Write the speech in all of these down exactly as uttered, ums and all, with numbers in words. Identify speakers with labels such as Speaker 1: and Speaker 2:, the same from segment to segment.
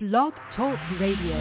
Speaker 1: Blog Talk Radio.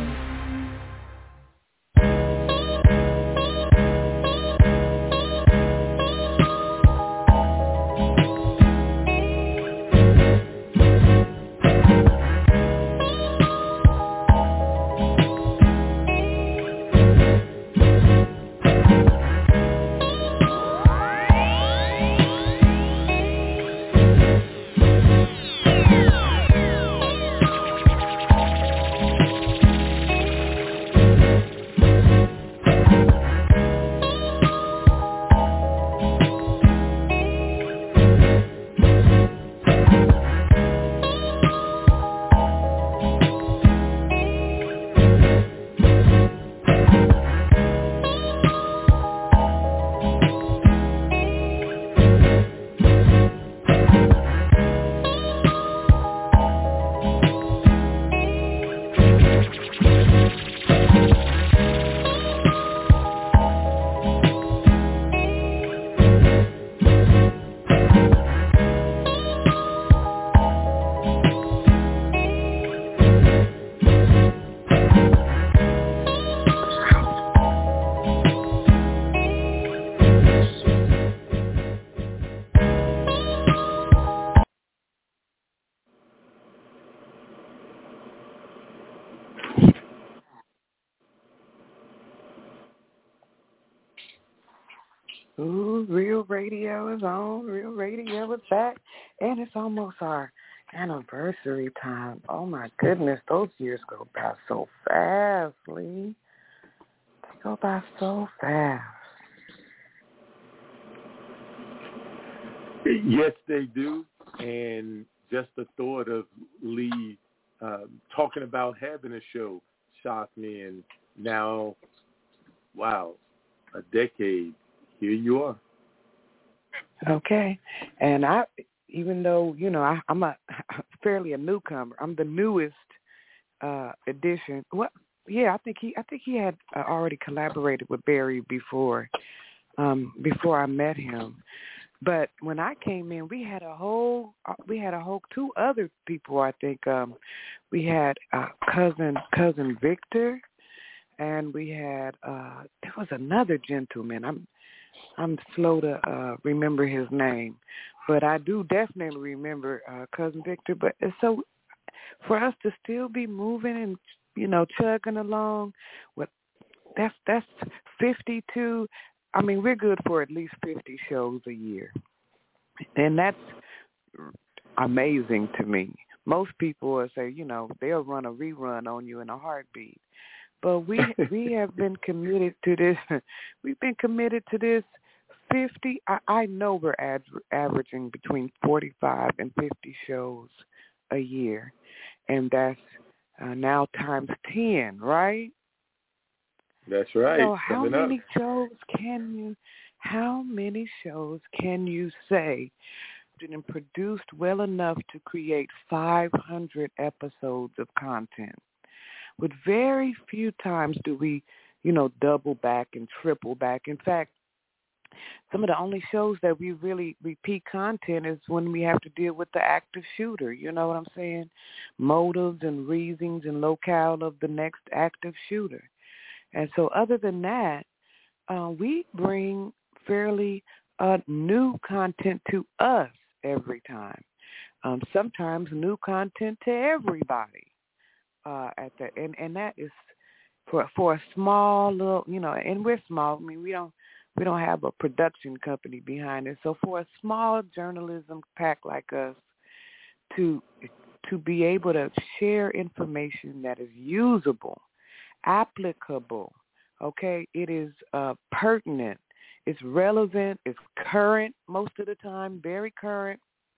Speaker 2: Ooh, Real Radio is on. Real Radio is back. And it's almost our anniversary time. Oh, my goodness. Those years go by so fast, Lee. They go by so fast.
Speaker 3: Yes, they do. And just the thought of Lee um, talking about having a show shocked me. And now, wow, a decade. Here you are.
Speaker 2: Okay. And I, even though, you know, I, I'm a fairly a newcomer, I'm the newest uh, edition. Well, yeah, I think he, I think he had uh, already collaborated with Barry before, um, before I met him. But when I came in, we had a whole, we had a whole two other people. I think um, we had uh, cousin cousin Victor, and we had uh, there was another gentleman. I'm I'm slow to uh, remember his name, but I do definitely remember uh, Cousin Victor. But it's so for us to still be moving and, you know, chugging along, with that's that's fifty-two. I mean, we're good for at least fifty shows a year, and that's amazing to me. Most people will say, you know, they'll run a rerun on you in a heartbeat. But we we have been committed to this. We've been committed to this fifty. I, I know we're ad, averaging between forty-five and fifty shows a year, and that's uh, now times ten, right?
Speaker 3: That's right.
Speaker 2: So how
Speaker 3: Coming
Speaker 2: many
Speaker 3: up.
Speaker 2: shows can you? How many shows can you say been produced well enough to create five hundred episodes of content? With very few times do we, you know, double back and triple back. In fact, some of the only shows that we really repeat content is when we have to deal with the active shooter. You know what I'm saying? Motives and reasons and locale of the next active shooter. And so other than that, uh, we bring fairly uh, new content to us every time. Um, sometimes new content to everybody. Uh, at the and, and that is for for a small little, you know, and we're small. I mean, we don't we don't have a production company behind it. So for a small journalism pack like us to to be able to share information that is usable, applicable, okay, it is uh, pertinent, it's relevant, it's current most of the time, very current.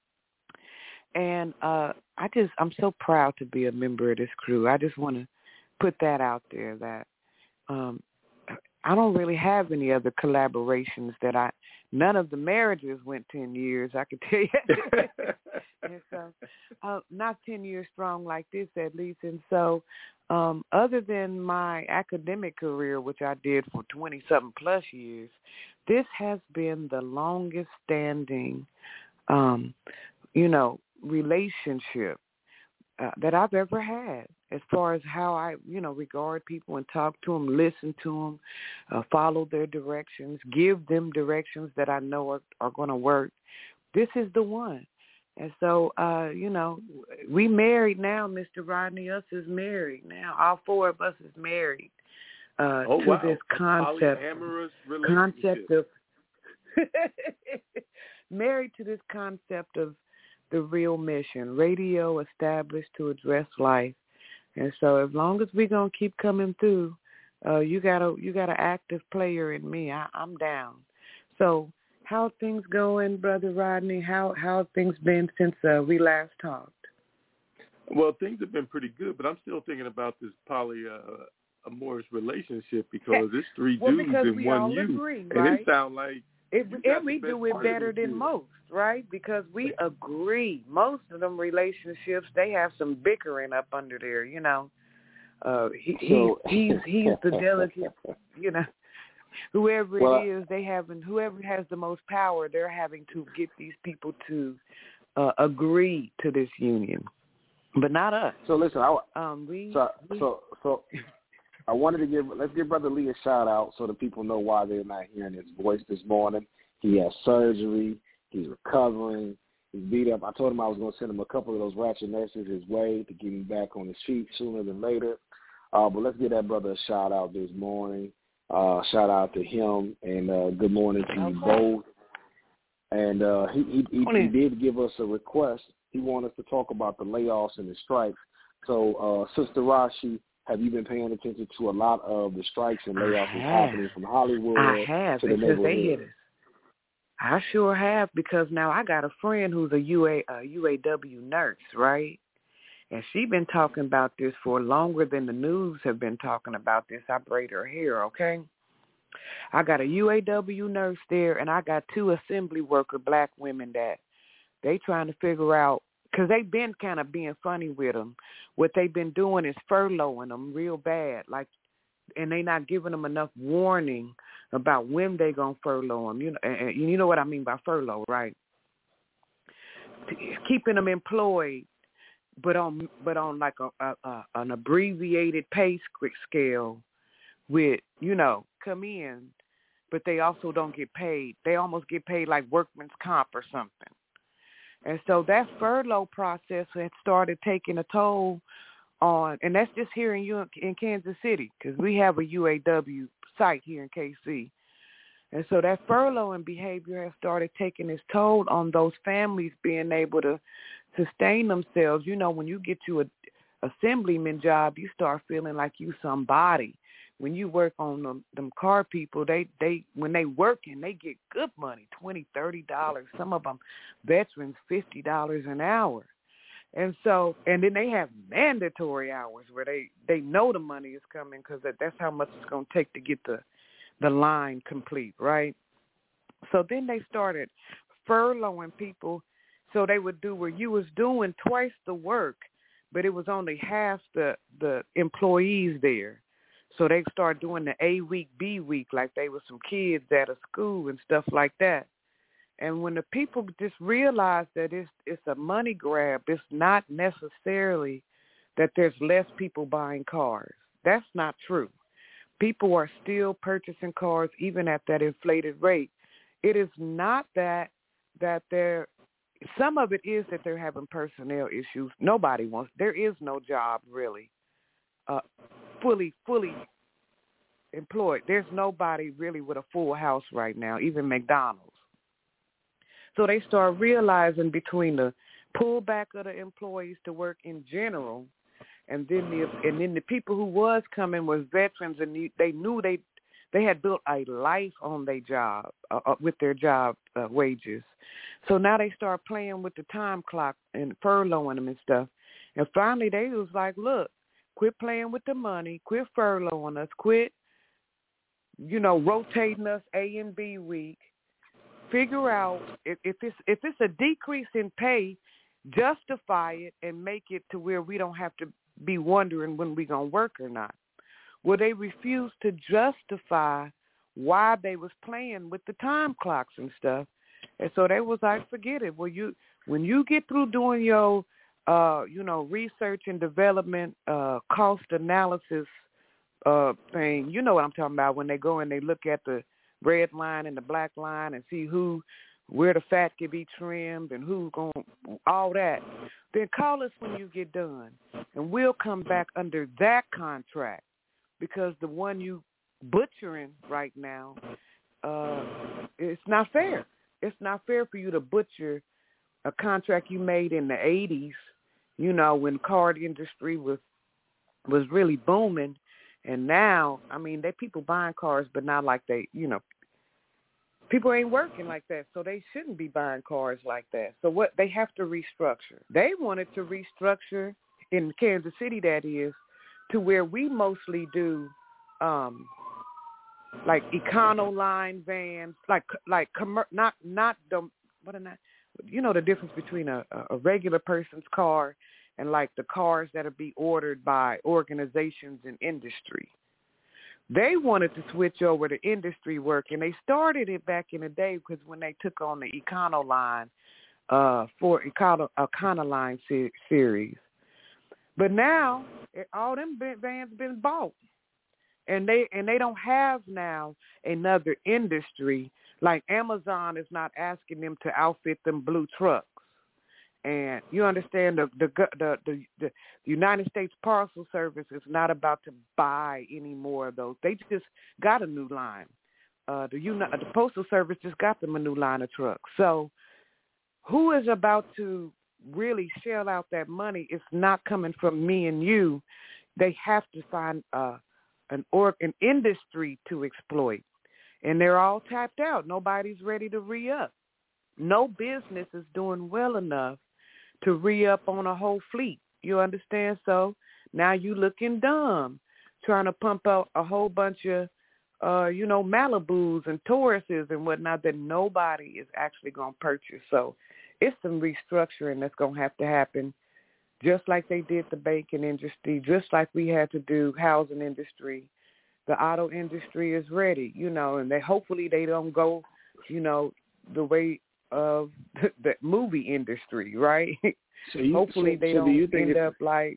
Speaker 2: And uh, I just, I'm so proud to be a member of this crew. I just want to put that out there that um, I don't really have any other collaborations that I, none of the marriages went ten years, I can tell you. And so, uh, not ten years strong like this at least. And so um, other than my academic career, which I did for twenty-something plus years, this has been the longest standing, um, you know, relationship uh, that I've ever had, as far as how I, you know, regard people and talk to them, listen to them, uh, follow their directions, give them directions that I know are, are going to work. This is the one. And so, uh, you know, we married now, Mister Rodney. Us is married now. All four of us is married uh,
Speaker 3: oh,
Speaker 2: to
Speaker 3: wow.
Speaker 2: this concept,
Speaker 3: polyamorous
Speaker 2: concept of married to this concept of the real mission, radio established to address life. And so, as long as we're gonna keep coming through, uh, you got a you got an active player in me. I, I'm down. So, how things going, Brother Rodney? How how have things been since uh, we last talked?
Speaker 3: Well, things have been pretty good, but I'm still thinking about this polyamorous relationship because it's three
Speaker 2: well,
Speaker 3: dudes and
Speaker 2: we
Speaker 3: one
Speaker 2: all
Speaker 3: you,
Speaker 2: agree,
Speaker 3: and
Speaker 2: right?
Speaker 3: it sounds like
Speaker 2: it, and we do it better than
Speaker 3: two.
Speaker 2: most, right? Because we agree. Most of them relationships, they have some bickering up under there, you know. Uh, he,
Speaker 1: so,
Speaker 2: he's he's he's the delicate, you know. Whoever
Speaker 1: well,
Speaker 2: it is, they having whoever has the most power, they're having to get these people to uh, agree to this union, but not us.
Speaker 1: So listen, I
Speaker 2: um we
Speaker 1: so
Speaker 2: we,
Speaker 1: so so I wanted to give let's give Brother Lee a shout out so that people know why they're not hearing his voice this morning. He has surgery. He's recovering. He's beat up. I told him I was going to send him a couple of those ratchet nurses his way to get him back on his feet sooner than later. Uh, but let's give that brother a shout out this morning. Uh, shout out to him, and uh, good morning to you both. And uh, he, he, he, he did give us a request. He wanted us to talk about the layoffs and the strikes. So, uh, Sister Rashi, have you been paying attention to a lot of the strikes and layoffs that's happening from Hollywood
Speaker 2: I have,
Speaker 1: to the
Speaker 2: because they hit
Speaker 1: neighborhood?
Speaker 2: us. I sure have, because now I got a friend who's a U A, a U A W nurse, right? And she been talking about this for longer than the news have been talking about this. I braid her hair, okay? I got a U A W nurse there, and I got two assembly worker black women that they trying to figure out, because they've been kind of being funny with them. What they've been doing is furloughing them real bad, like, and they not giving them enough warning about when they gonna furlough them. You know, and, and you know what I mean by furlough, right? Keeping them employed, but on but on like a, a, a an abbreviated pay scale with, you know, come in, but they also don't get paid. They almost get paid like workman's comp or something. And so that furlough process had started taking a toll on, and that's just here in, in Kansas City, because we have a U A W site here in K C. And so that furloughing behavior has started taking its toll on those families being able to sustain themselves. You know, when you get to a assemblyman job, you start feeling like you somebody. When you work on them, them car people, they, they when they working, they get good money, twenty dollars, thirty dollars. Some of them veterans, fifty dollars an hour. And so, and then they have mandatory hours where they, they know the money is coming, because that, that's how much it's going to take to get the, the line complete, right? So then they started furloughing people, so they would do where you was doing twice the work, but it was only half the, the employees there. So they start doing the A week, B week, like they were some kids at a school and stuff like that. And when the people just realize that it's it's a money grab, it's not necessarily that there's less people buying cars. That's not true. People are still purchasing cars even at that inflated rate. It is not that that they're some of it is that they're having personnel issues. Nobody wants. There is no job really, uh, fully fully employed. There's nobody really with a full house right now, even McDonald's. So they start realizing between the pullback of the employees to work in general, and then the and then the people who was coming was veterans, and they knew they they had built a life on their job uh, with their job uh, wages. So now they start playing with the time clock and furloughing them and stuff. And finally they was like, look, quit playing with the money, quit furloughing us, quit, you know, rotating us A and B week. Figure out if, if it's if it's a decrease in pay, justify it and make it to where we don't have to be wondering when we're going to work or not. Well, they refused to justify why they was playing with the time clocks and stuff. And so they was like, forget it. Well, you when you get through doing your uh, you know, research and development, uh, cost analysis uh, thing. You know what I'm talking about when they go and they look at the red line and the black line and see who, where the fat can be trimmed and who's going, all that. Then call us when you get done, and we'll come back under that contract, because the one you butchering right now, uh, it's not fair. It's not fair for you to butcher a contract you made in the eighties, you know, when car industry was was really booming. And now, I mean, they people buying cars, but not like they, you know, people ain't working like that, so they shouldn't be buying cars like that. So what they have to restructure. They wanted to restructure in Kansas City, that is, to where we mostly do um, like Econoline vans, like like commer- not not the what am I, you know the difference between a, a regular person's car and like the cars that are be ordered by organizations and industry. They wanted to switch over to industry work, and they started it back in the day because when they took on the Econoline uh, for Econo, Econoline se- series. But now it, all them vans been bought, and they and they don't have now another industry. Like Amazon is not asking them to outfit them blue trucks. And you understand the the the the, the United States Parcel Service is not about to buy any more of those. They just got a new line. Uh, the Uni- the Postal Service just got them a new line of trucks. So who is about to really shell out that money? It's not coming from me and you. They have to find uh, an or an industry to exploit, and they're all tapped out. Nobody's ready to re-up. No business is doing well enough to re-up on a whole fleet. You understand? So now you looking dumb trying to pump out a whole bunch of, uh, you know, Malibus and Tauruses and whatnot that nobody is actually going to purchase. So it's some restructuring that's going to have to happen, just like they did the banking industry, just like we had to do housing industry. The auto industry is ready, you know, and they hopefully they don't go, you know, the way of the movie industry, right?
Speaker 1: So you,
Speaker 2: Hopefully
Speaker 1: so,
Speaker 2: they
Speaker 1: so
Speaker 2: don't
Speaker 1: do you think
Speaker 2: end up like.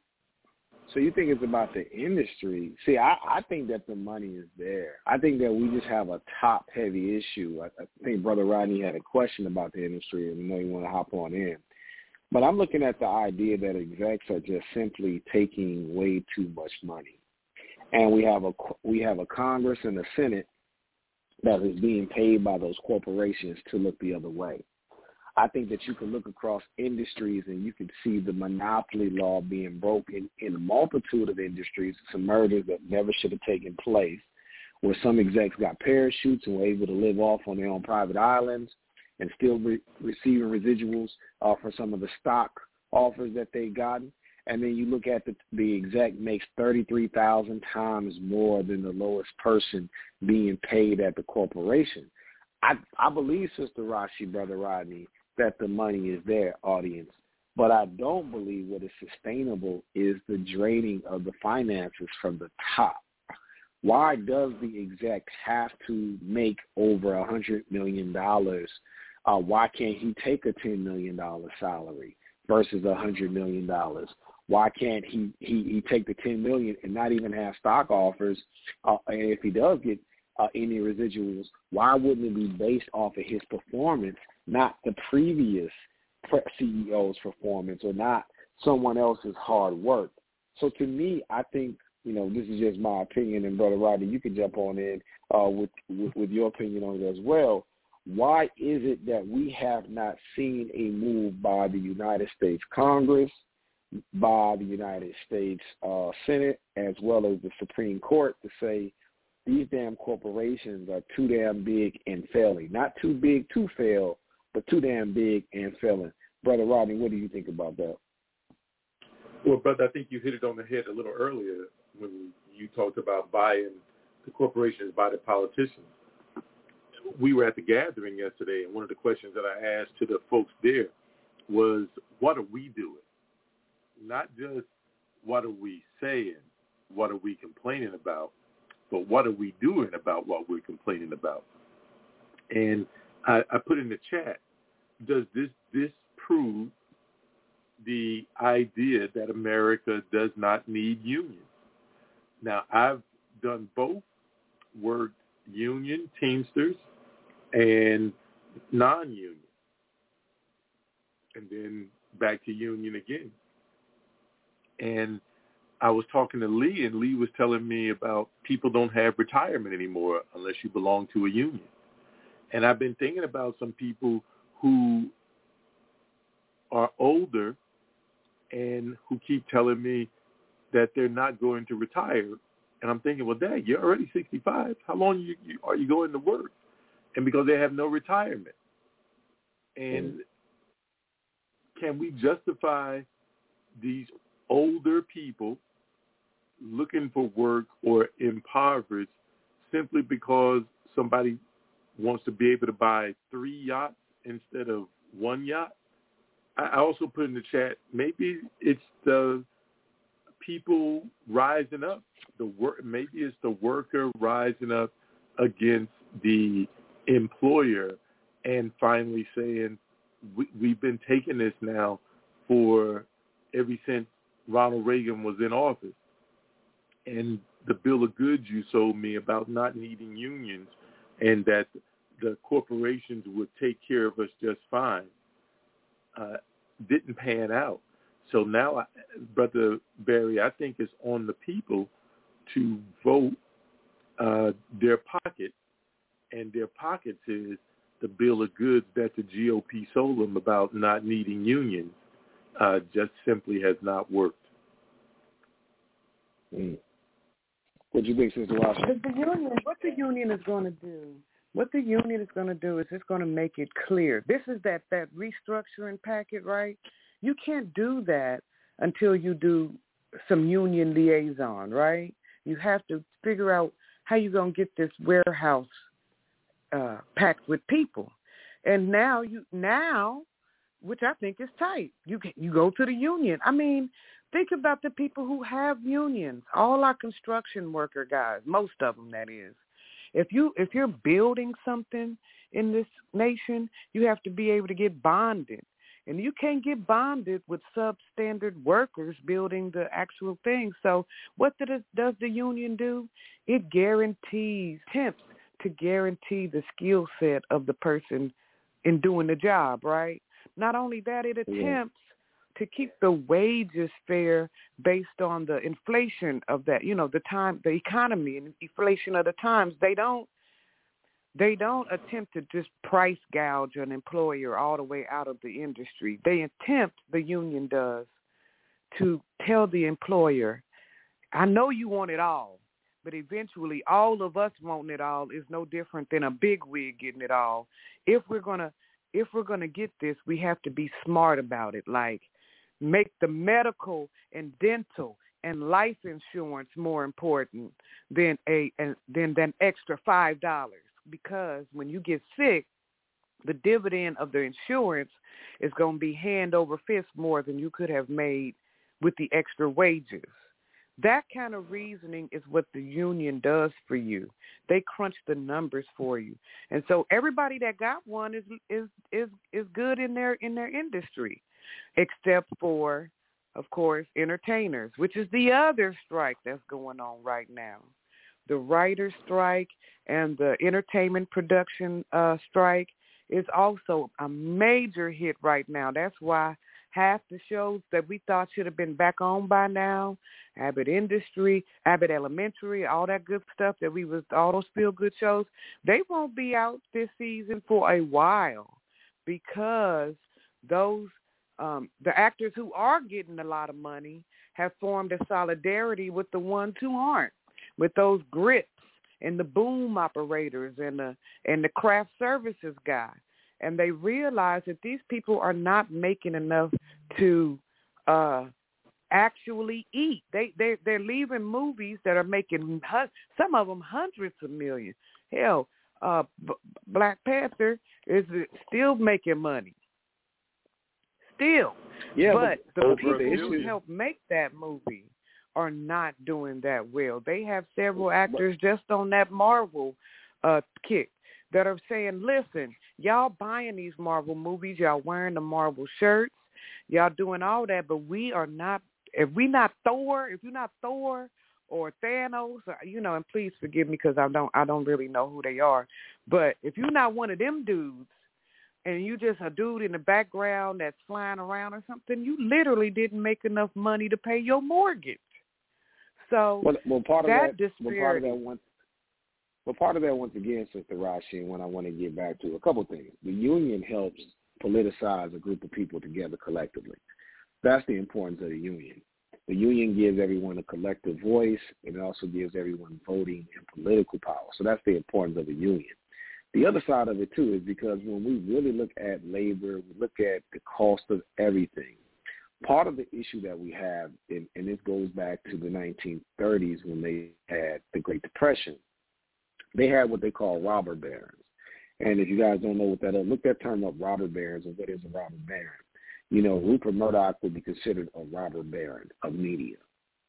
Speaker 1: So you think it's about the industry? See, I, I think that the money is there. I think that we just have a top-heavy issue. I, I think Brother Rodney had a question about the industry, and I know you want to hop on in. But I'm looking at the idea that execs are just simply taking way too much money, and we have a we have a Congress and a Senate that is being paid by those corporations to look the other way. I think that you can look across industries and you can see the monopoly law being broken in a multitude of industries, some murders that never should have taken place, where some execs got parachutes and were able to live off on their own private islands and still re- receiving residuals uh, for some of the stock offers that they gotten. And then you look at the, the exec makes thirty-three thousand times more than the lowest person being paid at the corporation. I, I believe, Sister Rashi, Brother Rodney, that the money is there, audience. But I don't believe what is sustainable is the draining of the finances from the top. Why does the exec have to make over one hundred million dollars? Uh, why can't he take a ten million dollars salary versus one hundred million dollars? Why can't he, he, he take the ten million dollars and not even have stock offers? Uh, and if he does get uh, any residuals, why wouldn't it be based off of his performance, not the previous C E O's performance or not someone else's hard work? So to me, I think, you know, this is just my opinion, and Brother Rodney, you can jump on in uh, with, with, with your opinion on it as well. Why is it that we have not seen a move by the United States Congress, by the United States uh, Senate, as well as the Supreme Court to say these damn corporations are too damn big and failing? Not too big to fail, but too damn big and failing. Brother Rodney, what do you think about that?
Speaker 3: Well, brother, I think you hit it on the head a little earlier when you talked about buying the corporations by the politicians. We were at the gathering yesterday, and one of the questions that I asked to the folks there was, what are we doing? Not just what are we saying, what are we complaining about, but what are we doing about what we're complaining about? And I, I put in the chat, does this disprove the idea that America does not need unions. Now, I've done both, worked union, Teamsters, and non-union, and then back to union again. And I was talking to Lee, and Lee was telling me about people don't have retirement anymore unless you belong to a union. And I've been thinking about some people who are older and who keep telling me that they're not going to retire. And I'm thinking, well, Dad, you're already sixty-five. How long you, you, are you going to work? And because they have no retirement. And mm. can we justify these older people looking for work or impoverished simply because somebody wants to be able to buy three yachts instead of one yacht? I also put in the chat, maybe it's the people rising up. The work, maybe it's the worker rising up against the employer and finally saying, we, we've been taking this now for ever since Ronald Reagan was in office. And the bill of goods you sold me about not needing unions and that the corporations would take care of us just fine uh, didn't pan out. So now, I, Brother Barry, I think it's on the people to vote uh, their pocket, and their pockets is the bill of goods that the G O P sold them about not needing unions uh, just simply has not worked.
Speaker 1: Mm. What do you think, Sister Washington?
Speaker 2: The union, what the union is going to do, what the union is going to do is it's going to make it clear. This is that, that restructuring packet, right? You can't do that until you do some union liaison, right? You have to figure out how you're going to get this warehouse uh, packed with people. And now, you now, which I think is tight, you you go to the union. I mean, think about the people who have unions, all our construction worker guys, most of them, that is. If, you, if you're building something in this nation, you have to be able to get bonded. And you can't get bonded with substandard workers building the actual thing. So what does, does the union do? It guarantees, attempts to guarantee the skill set of the person in doing the job, right? Not only that, it attempts yeah. to keep the wages fair based on the inflation of that, you know, the time, the economy and inflation of the times. They don't, They don't attempt to just price gouge an employer all the way out of the industry. They attempt, the union does, to tell the employer, I know you want it all, but eventually all of us wanting it all is no different than a bigwig getting it all. If we're gonna, if we're gonna get this, we have to be smart about it. Like, make the medical and dental and life insurance more important than a than than extra five dollars. Because when you get sick, the dividend of the insurance is going to be hand over fist more than you could have made with the extra wages. That kind of reasoning is what the union does for you. They crunch the numbers for you. And so everybody that got one is is is, is good in their in their industry, except for, of course, entertainers, which is the other strike that's going on right now. The writer's strike and the entertainment production uh, strike is also a major hit right now. That's why half the shows that we thought should have been back on by now, Abbott Industry, Abbott Elementary, all that good stuff that we was, all those feel-good shows, they won't be out this season for a while because those um, the actors who are getting a lot of money have formed a solidarity with the ones who aren't, with those grips and the boom operators and the and the craft services guy. And they realize that these people are not making enough to uh, actually eat. They, they, they're leaving movies that are making, some of them hundreds of millions. Hell, uh, B- Black Panther is still making money. Still.
Speaker 1: Yeah,
Speaker 2: but,
Speaker 1: but
Speaker 2: the
Speaker 1: people
Speaker 2: who helped make that movie are not doing that well. They have several actors just on that Marvel uh, kick that are saying, listen, y'all buying these Marvel movies, y'all wearing the Marvel shirts, Y'all doing all that, but we are not. If we not Thor, if you're not Thor or Thanos, or, you know, and please forgive me because I don't, I don't really know who they are. But if you're not one of them dudes, and you just a dude in the background that's flying around or something, you literally didn't make enough money to pay your mortgage. So
Speaker 1: well, well, part of
Speaker 2: that,
Speaker 1: that, well, part of that once, well, part of that once again, Sister Rashi, and what I want to get back to a couple of things. The union helps politicize a group of people together collectively. That's the importance of the union. The union gives everyone a collective voice, and it also gives everyone voting and political power. So that's the importance of the union. The other side of it, too, is because when we really look at labor, we look at the cost of everything, part of the issue that we have, and, and this goes back to the nineteen thirties when they had the Great Depression, they had what they call robber barons. And if you guys don't know what that is, look that term up, robber barons, and what is a robber baron. You know, Rupert Murdoch would be considered a robber baron of media.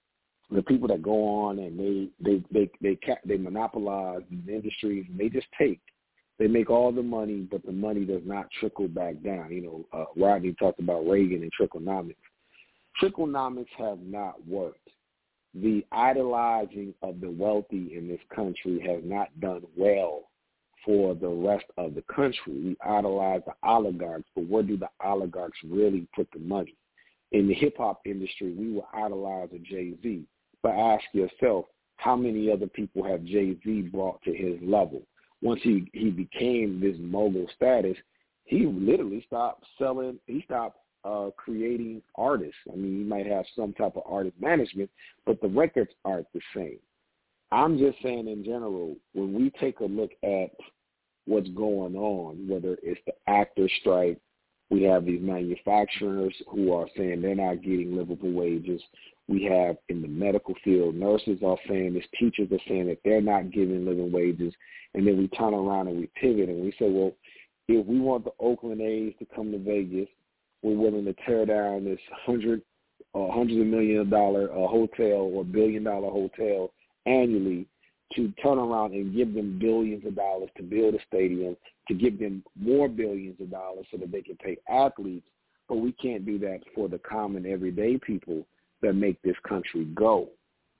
Speaker 1: The people that go on and they they they they, they, they monopolize these industries, and they just take. They make all the money, but the money does not trickle back down. You know, uh, Rodney talked about Reagan and tricklenomics. Tricklenomics have not worked. The idolizing of the wealthy in this country has not done well for the rest of the country. We idolize the oligarchs, but where do the oligarchs really put the money? In the hip-hop industry, we will idolize a Jay-Z. But ask yourself, how many other people have Jay-Z brought to his level? Once he, he became this mogul status, he literally stopped selling, he stopped uh, creating artists. I mean, he might have some type of artist management, but the records aren't the same. I'm just saying in general, when we take a look at what's going on, whether it's the actor strike, we have these manufacturers who are saying they're not getting livable wages. We have in the medical field, nurses are saying this, teachers are saying that they're not getting living wages. And then we turn around and we pivot and we say, well, if we want the Oakland A's to come to Vegas, we're willing to tear down this hundred, uh, hundreds of million dollar uh, hotel or billion dollar hotel annually to turn around and give them billions of dollars to build a stadium, to give them more billions of dollars so that they can pay athletes. But we can't do that for the common everyday people that make this country go.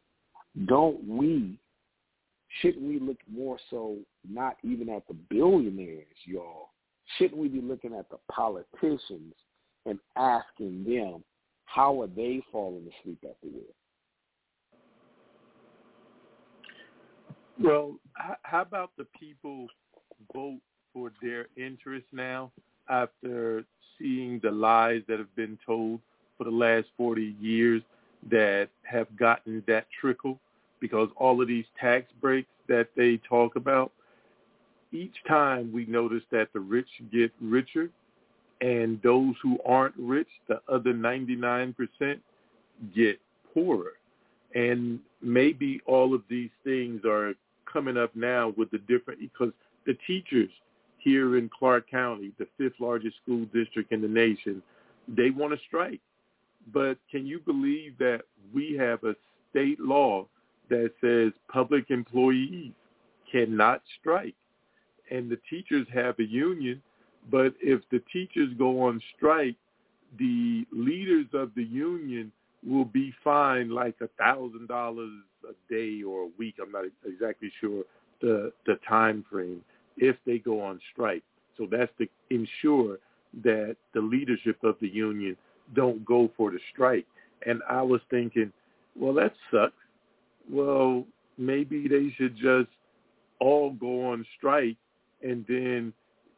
Speaker 1: Don't we, shouldn't we look more so not even at the billionaires, y'all? Shouldn't we be looking at the politicians and asking them, how are they falling asleep at the wheel?
Speaker 3: Well, how about the people vote for their interests now after seeing the lies that have been told for the last forty years that have gotten that trickle? Because all of these tax breaks that they talk about, each time we notice that the rich get richer and those who aren't rich, the other ninety-nine percent, get poorer. And maybe all of these things are coming up now with the different, because the teachers here in Clark County, the fifth largest school district in the nation, they want to strike. But can you believe that we have a state law that says public employees cannot strike? And the teachers have a union, but if the teachers go on strike, the leaders of the union will be fined like a thousand dollars a day or a week. I'm not exactly sure the the time frame if they go on strike. So that's to ensure that the leadership of the union don't go for the strike. And I was thinking, well, that sucks. Well, maybe they should just all go on strike and then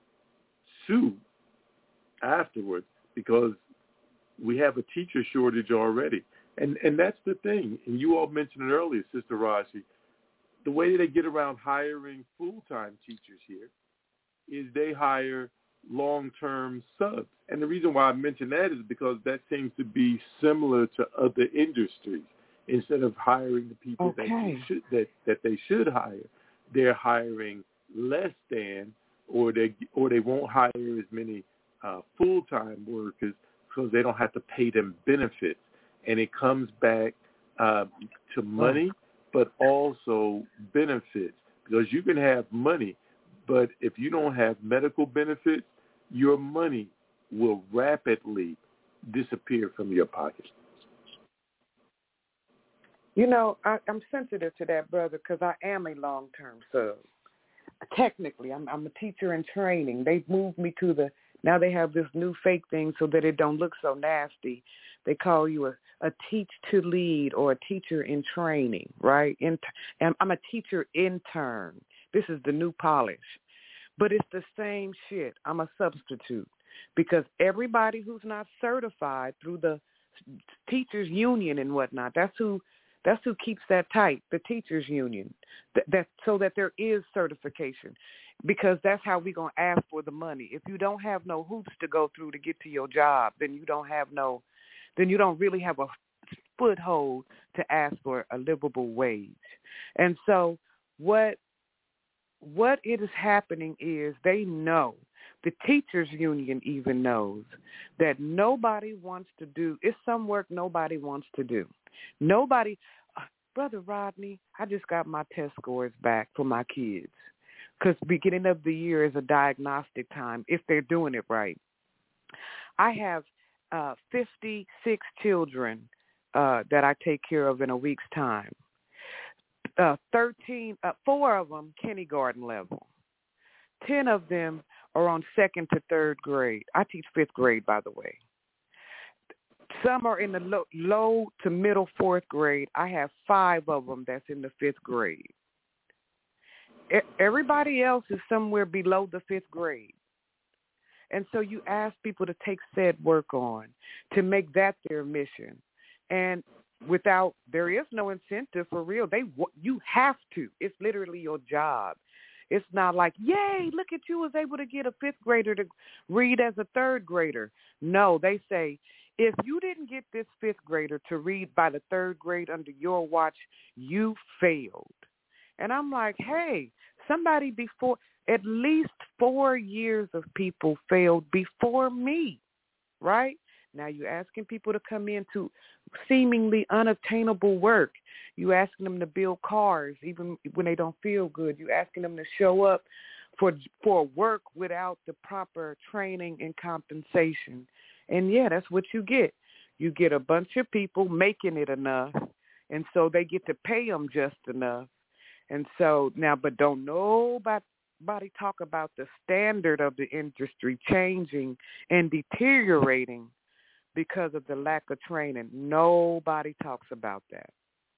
Speaker 3: sue afterwards, because we have a teacher shortage already. And and that's the thing. And you all mentioned it earlier, Sister Rashi. The way they get around hiring full-time teachers here is they hire long-term subs. And the reason why I mention that is because that seems to be similar to other industries. Instead of hiring the people
Speaker 2: okay.
Speaker 3: that, you should, that, that they should hire, they're hiring less than, or they, or they won't hire as many uh, full-time workers because they don't have to pay them benefits. And it comes back uh, to money, but also benefits. Because you can have money, but if you don't have medical benefits, your money will rapidly disappear from your pocket?
Speaker 2: You know, I, I'm sensitive to that, brother, because I am a long-term sub. Technically, I'm, I'm a teacher in training. They've moved me to the, now they have this new fake thing so that it don't look so nasty. They call you a, a teach to lead or a teacher in training, right? In, and I'm a teacher intern. This is the new polish. But it's the same shit. I'm a substitute because everybody who's not certified through the teachers union and whatnot, that's who That's who keeps that tight, the teachers union, that, that so that there is certification, because that's how we're going to ask for the money. If you don't have no hoops to go through to get to your job, then you don't have no, then you don't really have a foothold to ask for a livable wage. And so what what it is happening is they know, the teachers union even knows that nobody wants to do, it's some work nobody wants to do. Nobody, uh, Brother Rodney, I just got my test scores back for my kids because beginning of the year is a diagnostic time if they're doing it right. I have uh, fifty-six children uh, that I take care of in a week's time. Uh, thirteen, uh, four of them kindergarten level. Ten of them are on second to third grade. I teach fifth grade, by the way. Some are in the low, low to middle fourth grade. I have five of them that's in the fifth grade. Everybody else is somewhere below the fifth grade. And so you ask people to take said work on, to make that their mission. And without, there is no incentive for real. They, you have to. It's literally your job. It's not like, yay, look at you was able to get a fifth grader to read as a third grader. No, they say, if you didn't get this fifth grader to read by the third grade under your watch, you failed. And I'm like, hey, somebody before, at least four years of people failed before me, right? Now you're asking people to come into seemingly unattainable work. You're asking them to build cars even when they don't feel good. You're asking them to show up for for work without the proper training and compensation. And, yeah, that's what you get. You get a bunch of people making it enough, and so they get to pay them just enough. And so now, but don't nobody talk about the standard of the industry changing and deteriorating because of the lack of training. Nobody talks about that.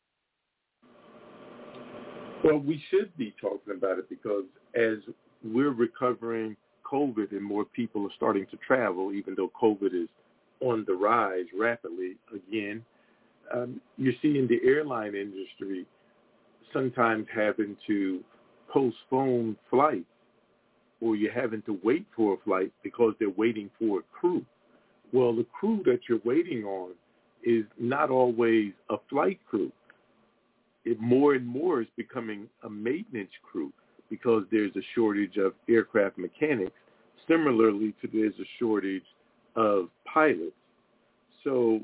Speaker 3: Well, we should be talking about it because as we're recovering COVID and more people are starting to travel, even though COVID is on the rise rapidly again, um, you're seeing the airline industry sometimes having to postpone flights, or you're having to wait for a flight because they're waiting for a crew. Well, the crew that you're waiting on is not always a flight crew. It more and more is becoming a maintenance crew because there's a shortage of aircraft mechanics. Similarly to there's a shortage of pilots. So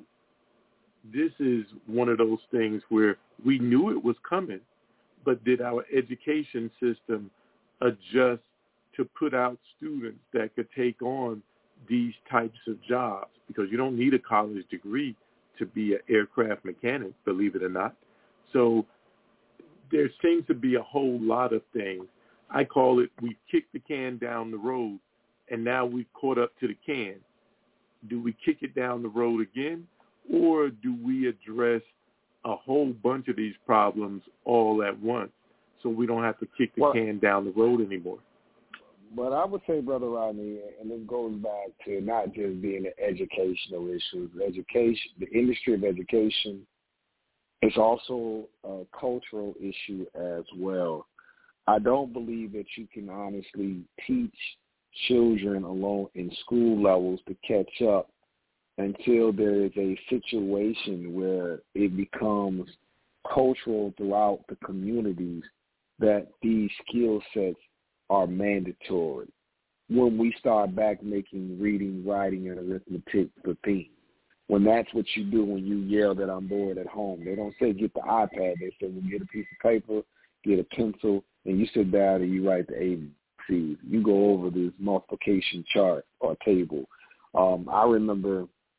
Speaker 3: this is one of those things where we knew it was coming, but did our education system adjust to put out students that could take on these types of jobs? Because you don't need a college degree to be an aircraft mechanic, believe it or not. So there seems to be a whole lot of things. I call it, we kicked the can down the road, and now we've caught up to the can. Do we kick it down the road again, or do we address a whole bunch of these problems all at once so we don't have to kick the well, can down the road anymore?
Speaker 1: But I would say, Brother Rodney, and this goes back to not just being an educational issue, the education, the industry of education, it's also a cultural issue as well. I don't believe that you can honestly teach children alone in school levels to catch up until there is a situation where it becomes cultural throughout the communities that these skill sets are mandatory. When we start back making reading, writing, and arithmetic the thing, when that's what you do when you yell that I'm bored at home. They don't say get the iPad. They say, well, get a piece of paper, get a pencil, and you sit down and you write the A B Cs. You go over this multiplication chart or table. Um, I remember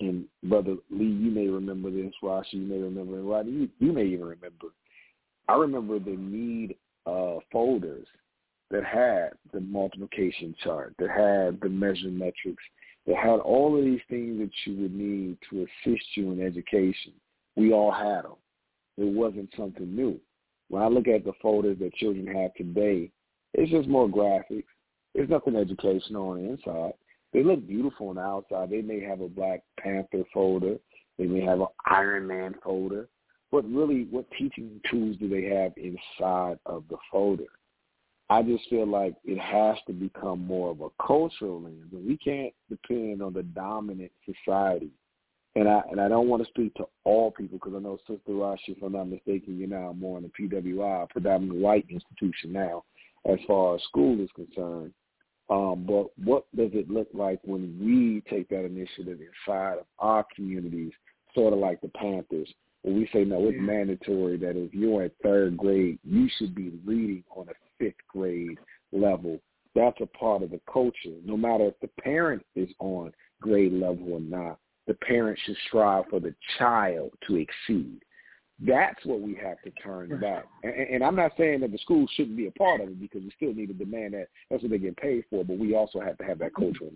Speaker 1: and Brother Lee, you may remember this, Rashi, you may remember, and Rodney, you, you may even remember. I remember the need uh, folders that had the multiplication chart, that had the measuring metrics, that had all of these things that you would need to assist you in education. We all had them. It wasn't something new. When I look at the folders that children have today, it's just more graphics. There's nothing educational on the inside. They look beautiful on the outside. They may have a Black Panther folder. They may have an Iron Man folder. But really, what teaching tools do they have inside of the folder? I just feel like it has to become more of a cultural lens, and we can't depend on the dominant society. And I and I don't want to speak to all people, because I know Sister Rashi, if I'm not mistaken, you're now more in the P W I, predominantly white institution now, as far as school is concerned. Um, but what does it look like when we take that initiative inside of our communities, sort of like the Panthers, when we say, no, it's yeah. mandatory that if you're at third grade, you should be reading on a fifth grade level. That's a part of the culture. No matter if the parent is on grade level or not, the parent should strive for the child to exceed. That's what we have to turn back. And, and I'm not saying that the schools shouldn't be a part of it, because we still need to demand that. That's what they get paid for, but we also have to have that cultural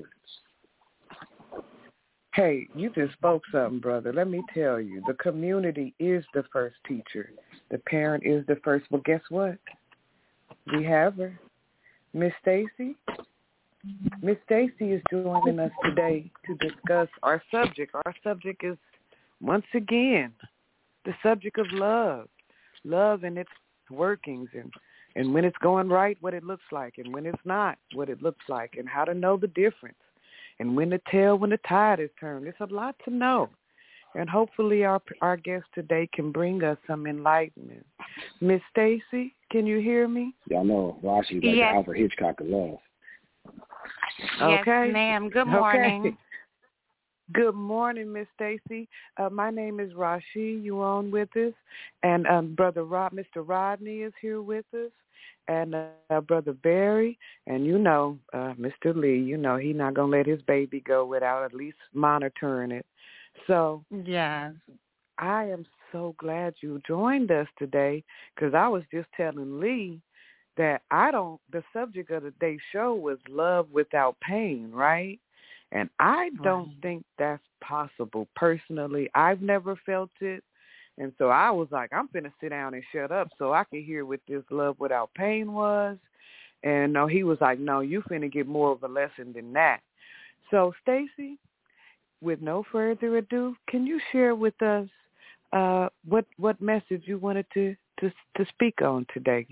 Speaker 1: lens.
Speaker 2: Hey, you just spoke something, brother. Let me tell you, the community is the first teacher. The parent is the first. Well, guess what? We have her. Miss Stacy. Miss Stacy is joining us today to discuss our subject. Our subject is, once again, the subject of love. Love and its workings, and, and when it's going right, what it looks like, and when it's not, what it looks like, and how to know the difference, and when to tell when the tide is turned. There's a lot to know. And hopefully our our guest today can bring us some enlightenment. Miss Stacy, can you hear me?
Speaker 1: Yeah, I know. Rashi's like
Speaker 4: yes.
Speaker 1: the Alfred Hitchcock of love.
Speaker 4: Yes,
Speaker 2: okay.
Speaker 4: ma'am. Good morning.
Speaker 2: Okay. Good morning, Miss Stacy. Uh, my name is Rashi. You on with us, and um, Brother Rod, Mister Rodney is here with us, and uh, Brother Barry, and you know, uh, Mister Lee. You know, he's not gonna let his baby go without at least monitoring it. So,
Speaker 4: yes,
Speaker 2: I am so glad you joined us today, because I was just telling Lee that I don't. The subject of today's show was love without pain, right? And I don't
Speaker 4: right.
Speaker 2: think that's possible. Personally, I've never felt it. And so I was like, I'm going to sit down and shut up so I can hear what this love without pain was. And no, he was like, no, you finna get more of a lesson than that. So, Stacy, with no further ado, can you share with us uh, what what message you wanted to, to, to speak on today?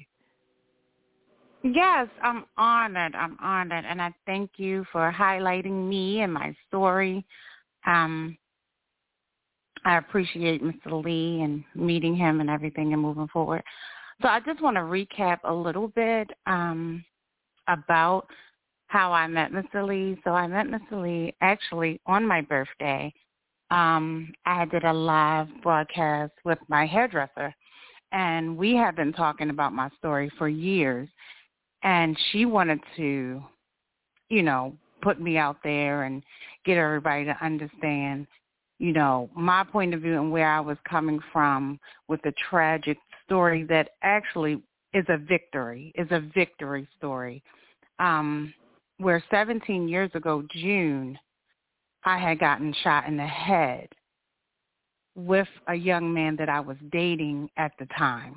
Speaker 4: Yes, I'm honored. I'm honored, and I thank you for highlighting me and my story. Um, I appreciate Mister Lee and meeting him and everything and moving forward. So I just want to recap a little bit um, about how I met Mister Lee. So I met Mister Lee actually on my birthday. Um, I did a live broadcast with my hairdresser, and we have been talking about my story for years. And she wanted to, you know, put me out there and get everybody to understand, you know, my point of view and where I was coming from with the tragic story that actually is a victory, is a victory story. Um, where seventeen years ago, June, I had gotten shot in the head with a young man that I was dating at the time.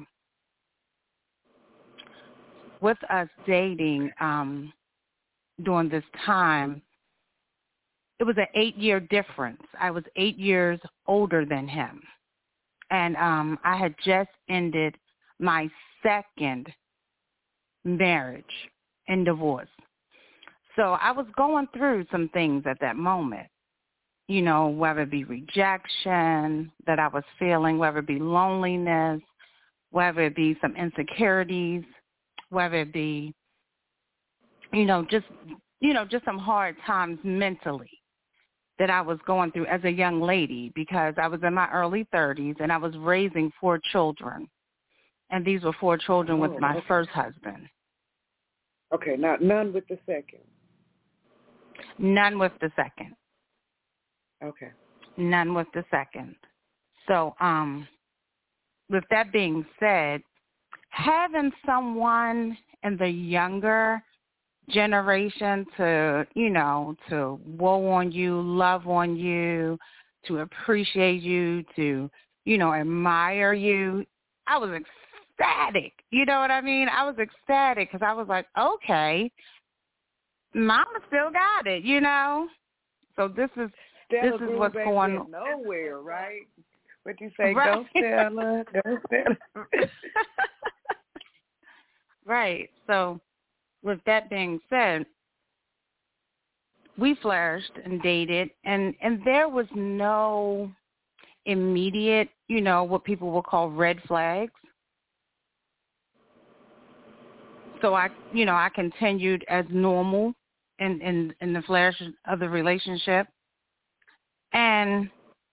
Speaker 4: With us dating um, during this time, it was an eight-year difference. I was eight years older than him. And um, I had just ended my second marriage and divorce. So I was going through some things at that moment, you know, whether it be rejection that I was feeling, whether it be loneliness, whether it be some insecurities, whether it be, you know, just, you know, just some hard times mentally that I was going through as a young lady, because I was in my early thirties and I was raising four children. And these were four children
Speaker 2: oh,
Speaker 4: with my
Speaker 2: okay.
Speaker 4: first husband.
Speaker 2: Okay, not none with the second.
Speaker 4: None with the second.
Speaker 2: Okay.
Speaker 4: none with the second. So um, with that being said, having someone in the younger generation to, you know, to woe on you, love on you, to appreciate you, to, you know, admire you, I was ecstatic. You know what I mean? I was ecstatic because I was like, okay, Mama still got it, you know? So this is
Speaker 2: Stella
Speaker 4: this is what's going on.
Speaker 2: Nowhere, right? What you say,
Speaker 4: right.
Speaker 2: go Stella, go Stella.
Speaker 4: Right. So with that being said, we flourished and dated, and, and there was no immediate, you know, what people will call red flags. So I, you know, I continued as normal in, in, in the flourish of the relationship. And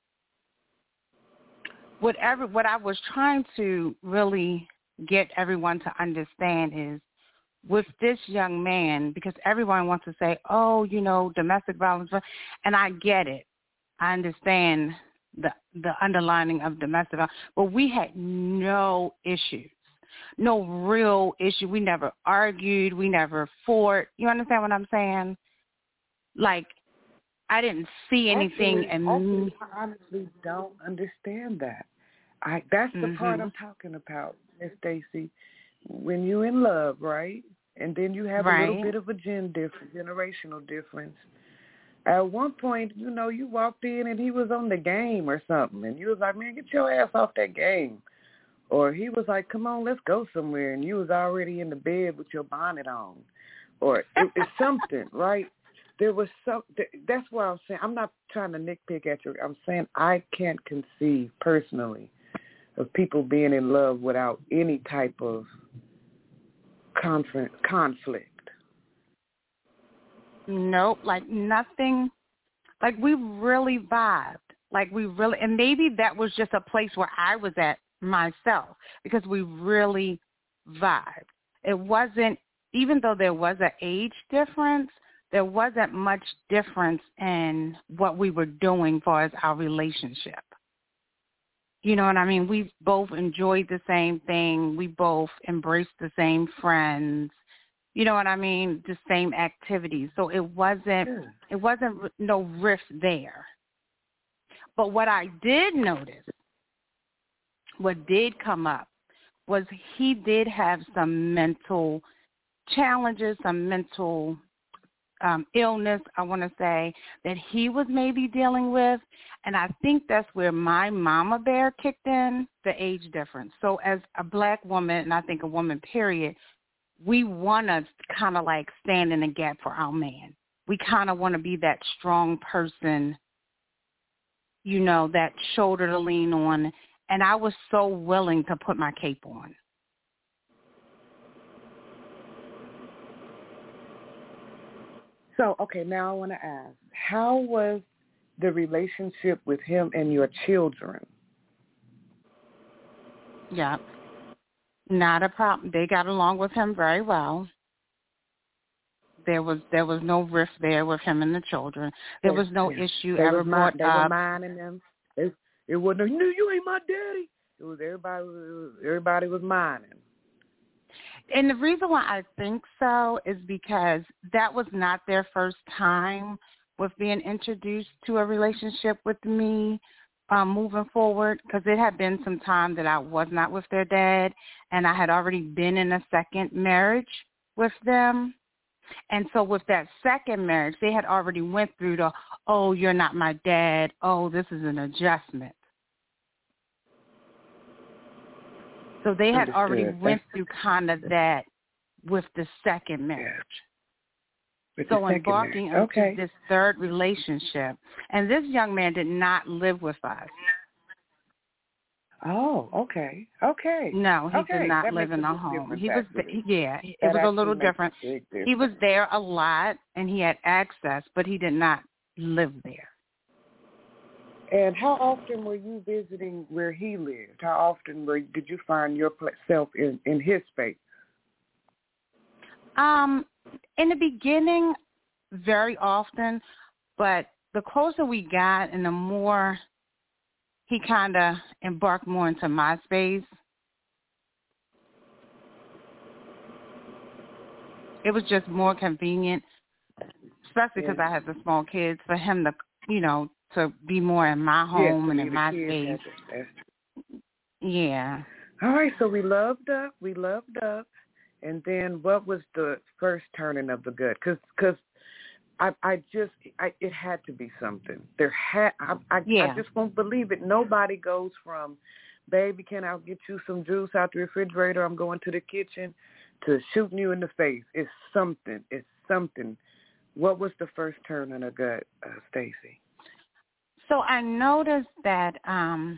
Speaker 4: whatever, what I was trying to really get everyone to understand is with this young man, because everyone wants to say, oh, you know, domestic violence, and I get it. I understand the the underlining of domestic violence, but we had no issues, no real issue. We never argued. We never fought. You understand what I'm saying? Like, I didn't see anything.
Speaker 2: Actually,
Speaker 4: and
Speaker 2: actually, I honestly don't understand that. I That's the
Speaker 4: mm-hmm.
Speaker 2: part I'm talking about, Miss Stacy. When you're in love, right? And then you have
Speaker 4: right.
Speaker 2: a little bit of a gen difference, generational difference. At one point, you know, you walked in and he was on the game or something, and you was like, man, get your ass off that game. Or he was like, come on, let's go somewhere, and you was already in the bed with your bonnet on. Or it, it's something, right? There was some. That's what I'm saying. I'm not trying to nitpick at you. I'm saying I can't conceive personally of people being in love without any type of conflict. conflict.
Speaker 4: Nope, like nothing. Like we really vibed. Like we really, and maybe that was just a place where I was at myself because we really vibed. It wasn't, even though there was an age difference, there wasn't much difference in what we were doing as far as our relationship. You know what I mean? We both enjoyed the same thing. We both embraced the same friends. You know what I mean? The same activities. So it wasn't,
Speaker 2: Sure.
Speaker 4: it wasn't no rift there. But what I did notice, what did come up, was he did have some mental challenges, some mental um, illness, I want to say, that he was maybe dealing with. And I think that's where my mama bear kicked in, the age difference. So as a black woman, and I think a woman, period, we want to kind of like stand in the gap for our man. We kind of want to be that strong person, you know, that shoulder to lean on. And I was so willing to put my cape on.
Speaker 2: So, okay, now I want to ask, how was the relationship with him and your children?
Speaker 4: Yeah. Not a problem. They got along with him very well. There was there was no rift there with him and the children. There was no
Speaker 2: yeah.
Speaker 4: issue
Speaker 2: they
Speaker 4: ever
Speaker 2: were
Speaker 4: brought
Speaker 2: mi- They
Speaker 4: up.
Speaker 2: were minding them. It, it wasn't, no, you ain't my daddy. It was everybody, it was, everybody was minding.
Speaker 4: And the reason why I think so is because that was not their first time with being introduced to a relationship with me um, moving forward, because it had been some time that I was not with their dad, and I had already been in a second marriage with them. And so with that second marriage, they had already went through the, oh, you're not my dad, oh, this is an adjustment. So they had
Speaker 2: Understood.
Speaker 4: already went
Speaker 2: That's,
Speaker 4: through kind of that with the second marriage.
Speaker 2: With
Speaker 4: So
Speaker 2: the second
Speaker 4: embarking
Speaker 2: marriage.
Speaker 4: into
Speaker 2: Okay.
Speaker 4: this third relationship, and this young man did not live with us.
Speaker 2: Oh, okay. Okay.
Speaker 4: No, he
Speaker 2: okay.
Speaker 4: did not
Speaker 2: that
Speaker 4: live
Speaker 2: makes
Speaker 4: in
Speaker 2: a
Speaker 4: a
Speaker 2: big
Speaker 4: home.
Speaker 2: difference,
Speaker 4: He was,
Speaker 2: actually.
Speaker 4: yeah, it
Speaker 2: that
Speaker 4: was a little
Speaker 2: makes
Speaker 4: different.
Speaker 2: A big difference.
Speaker 4: He was there a lot, and he had access, but he did not live there.
Speaker 2: And how often were you visiting where he lived? How often were, did you find yourself in, in his space?
Speaker 4: Um, in the beginning, very often, but the closer we got and the more he kind of embarked more into my space, it was just more convenient, especially because yeah. I had the small kids, for him to, you know, to be more in my home yeah, and in my space. Yeah.
Speaker 2: All right, so we loved up, we loved up, and then what was the first turning of the gut? Because cause I, I just, I, it had to be something. There had, I, I,
Speaker 4: yeah.
Speaker 2: I just won't believe it. Nobody goes from, baby, can I get you some juice out the refrigerator? I'm going to the kitchen, to shooting you in the face. It's something. It's something. What was the first turn in the gut, uh, Stacey?
Speaker 4: So I noticed that um,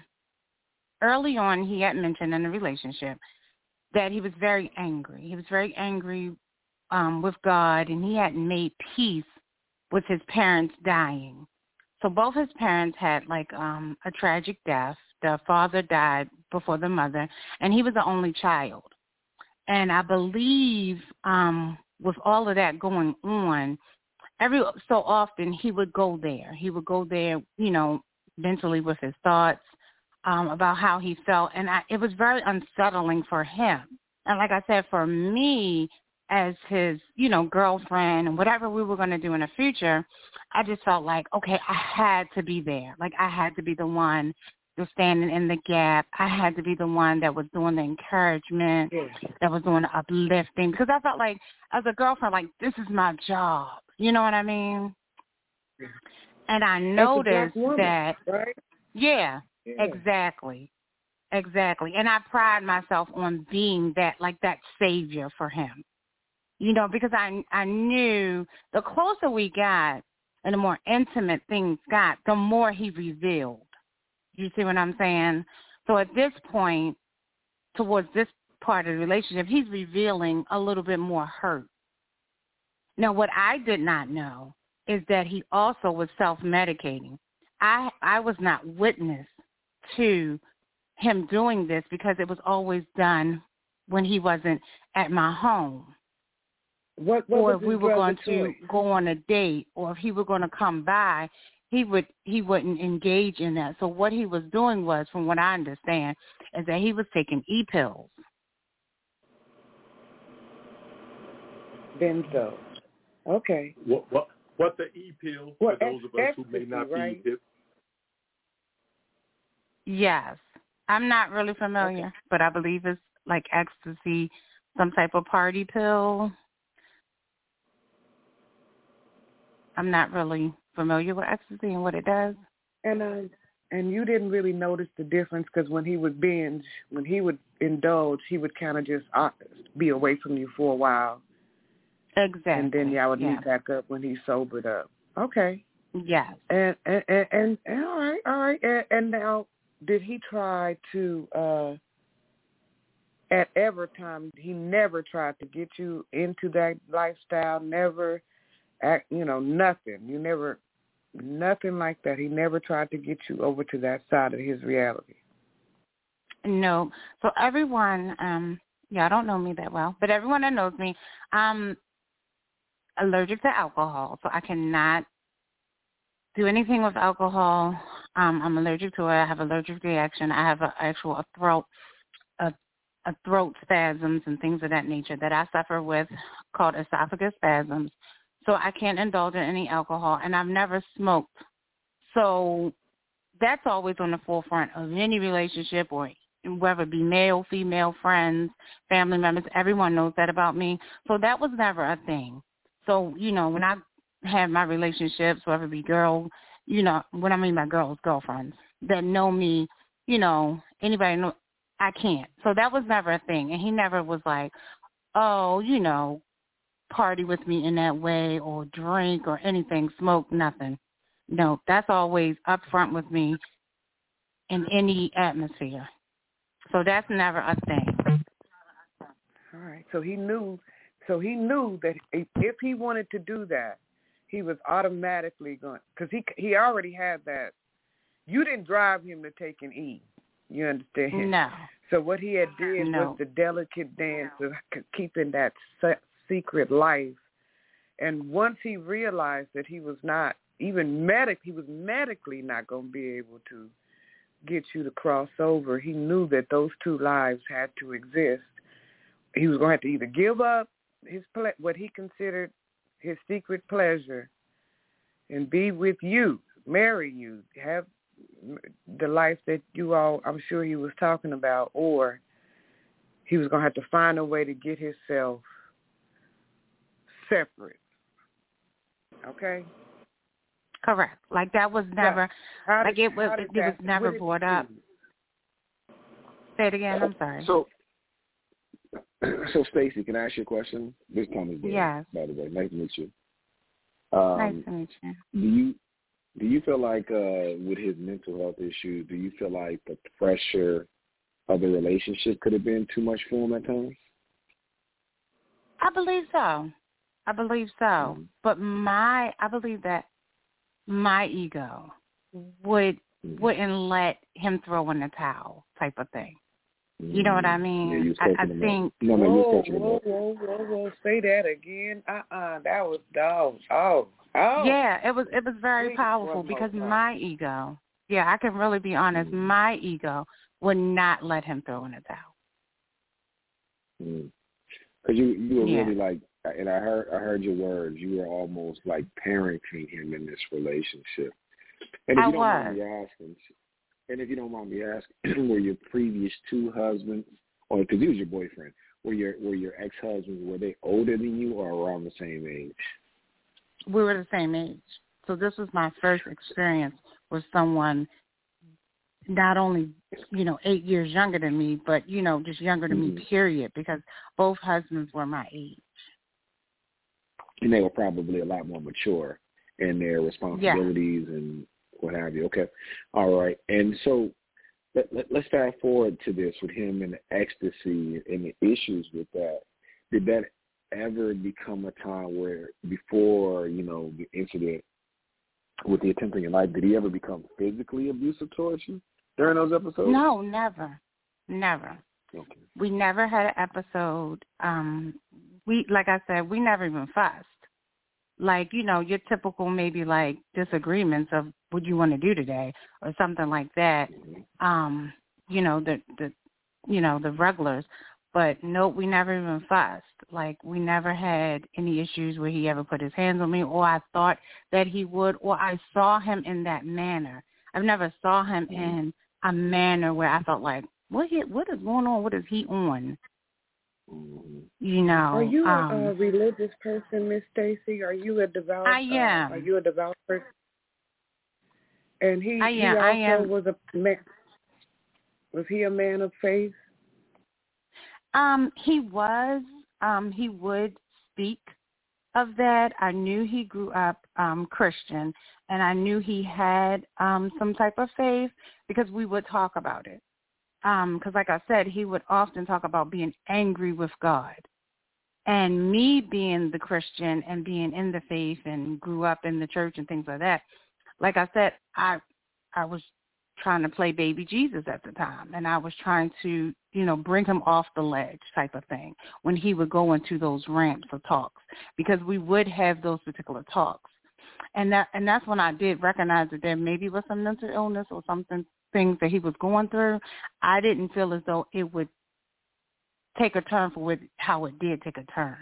Speaker 4: early on he had mentioned in the relationship that he was very angry. He was very angry um, with God, and he hadn't made peace with his parents dying. So both his parents had like um, a tragic death. The father died before the mother, and he was the only child. And I believe um, with all of that going on, every so often he would go there. He would go there, you know, mentally with his thoughts um, about how he felt. And I, it was very unsettling for him. And like I said, for me as his, you know, girlfriend and whatever we were going to do in the future, I just felt like, okay, I had to be there. Like I had to be the one was standing in the gap. I had to be the one that was doing the encouragement, yeah. that was doing the uplifting, because I felt like as a girlfriend, like this is my job. You know what I mean? Yeah. And I noticed woman, that,
Speaker 2: right?
Speaker 4: yeah, yeah, exactly, exactly. And I pride myself on being that, like that savior for him. You know, because I I knew the closer we got and the more intimate things got, the more he revealed. You see what I'm saying? So at this point, towards this part of the relationship, he's revealing a little bit more hurt. Now, what I did not know is that he also was self-medicating. I I was not witness to him doing this because it was always done when he wasn't at my home.
Speaker 2: What, what
Speaker 4: or if we were going
Speaker 2: to
Speaker 4: choice? go on a date, or if he were going to come by, he would he wouldn't engage in that. So what he was doing was, from what I understand, is that he was taking e-pills.
Speaker 2: Benzo. Okay.
Speaker 3: What what what the e-pill
Speaker 2: well,
Speaker 3: for those of us who may not
Speaker 2: right?
Speaker 3: be hip?
Speaker 4: Yes, I'm not really familiar, okay. but I believe it's like ecstasy, some type of party pill. I'm not really familiar with ecstasy and what it does.
Speaker 2: And uh, and you didn't really notice the difference because when he would binge, when he would indulge, he would kind of just uh, be away from you for a while.
Speaker 4: Exactly.
Speaker 2: And then y'all would
Speaker 4: yeah.
Speaker 2: meet back up when he sobered up. Okay.
Speaker 4: Yes.
Speaker 2: And and and, and, and all right, all right. And, and now, did he try to? Uh, at every time, he never tried to get you into that lifestyle. Never. Act, you know, nothing. You never, nothing like that. He never tried to get you over to that side of his reality.
Speaker 4: No. So everyone, um, yeah, I don't know me that well, but everyone that knows me, I'm allergic to alcohol, so I cannot do anything with alcohol. Um, I'm allergic to it. I have allergic reaction. I have an actual a throat, a, a throat spasms and things of that nature that I suffer with, called esophagus spasms. So I can't indulge in any alcohol, and I've never smoked. So that's always on the forefront of any relationship, or whether it be male, female, friends, family members. Everyone knows that about me. So that was never a thing. So, you know, when I have my relationships, whether it be girl, you know, what I mean by girls, girlfriends, that know me, you know, anybody know, I can't. So that was never a thing. And he never was like, oh, you know, party with me in that way or drink or anything, smoke, nothing. No, that's always up front with me in any atmosphere. So that's never a thing.
Speaker 2: All right. So he knew so he knew that if he wanted to do that, he was automatically going, because he he already had that. You didn't drive him to take an E. You understand?
Speaker 4: No.
Speaker 2: So what he had did
Speaker 4: no.
Speaker 2: was the delicate dance of keeping that secret life. And once he realized that he was not even medic, he was medically not going to be able to get you to cross over. He knew that those two lives had to exist. He was going to have to either give up his ple- what he considered his secret pleasure and be with you, marry you, have the life that you all, I'm sure he was talking about, or he was going to have to find a way to get himself separate. Okay?
Speaker 4: Correct. Like that was never,
Speaker 2: yeah.
Speaker 4: like
Speaker 2: did,
Speaker 4: it was, it, that, was never brought up. Say it again. I'm sorry.
Speaker 1: So, so Stacey, can I ask you a question? This time is good.
Speaker 4: Yes.
Speaker 1: By the way, nice to meet you. Um,
Speaker 4: nice to meet you.
Speaker 1: Do you do you feel like uh, with his mental health issues, do you feel like the pressure of the relationship could have been too much for him at times?
Speaker 4: I believe so. I believe so. Mm-hmm. But my, I believe that my ego would mm-hmm. wouldn't let him throw in the towel, type of thing. You know what I mean?
Speaker 1: Yeah,
Speaker 4: I, I think.
Speaker 1: No, no,
Speaker 2: whoa, whoa, whoa, whoa, whoa! Say that again. Uh, uh-uh, uh, that was dog. Oh, oh.
Speaker 4: Yeah, it was. It was very Please, powerful because my ego. Yeah, I can really be honest. Mm. My ego would not let him throw in the towel.
Speaker 1: Because mm. you, you were
Speaker 4: yeah.
Speaker 1: really like, and I heard, I heard your words. You were almost like parenting him in this relationship. And if
Speaker 4: I
Speaker 1: you don't
Speaker 4: was.
Speaker 1: mind me asking. And if you don't mind me asking, were your previous two husbands, or because he was your boyfriend, were your were your ex-husbands, were they older than you or around the same age?
Speaker 4: We were the same age. So this was my first experience with someone not only, you know, eight years younger than me, but, you know, just younger than mm-hmm. me, period, because both husbands were my age.
Speaker 1: And they were probably a lot more mature in their responsibilities yeah. and what have you. Okay. All right. And so let, let, let's fast forward to this with him and the ecstasy and the issues with that. Did that ever become a time where before, you know, the incident with the attempt on your life, did he ever become physically abusive towards you during those episodes?
Speaker 4: No, never. Never.
Speaker 1: Okay.
Speaker 4: We never had an episode. Um, we, like I said, we never even fussed. Like, you know, your typical maybe like disagreements of what you want to do today or something like that. Mm-hmm. Um, you know, the, the, you know, the regulars. But no, we never even fussed. Like, we never had any issues where he ever put his hands on me, or I thought that he would, or I saw him in that manner. I've never saw him mm-hmm. in a manner where I felt like, what he, what is going on? What is he on?
Speaker 1: Mm-hmm.
Speaker 4: You know.
Speaker 2: Are you
Speaker 4: um,
Speaker 2: a, a religious person, Miss Stacy? Are you a devout?
Speaker 4: I am.
Speaker 2: Uh, are you a devout person? And he,
Speaker 4: I am.
Speaker 2: he also
Speaker 4: I am.
Speaker 2: was a man. Was he a man of faith?
Speaker 4: Um, he was. Um, he would speak of that. I knew he grew up um, Christian, and I knew he had um, some type of faith because we would talk about it. Because, um, like I said, he would often talk about being angry with God. And me being the Christian and being in the faith and grew up in the church and things like that, like I said, I I was trying to play baby Jesus at the time. And I was trying to, you know, bring him off the ledge type of thing when he would go into those ramps of talks, because we would have those particular talks. And that and that's when I did recognize that there maybe was some mental illness or something, things that he was going through. I didn't feel as though it would take a turn for what, how it did take a turn.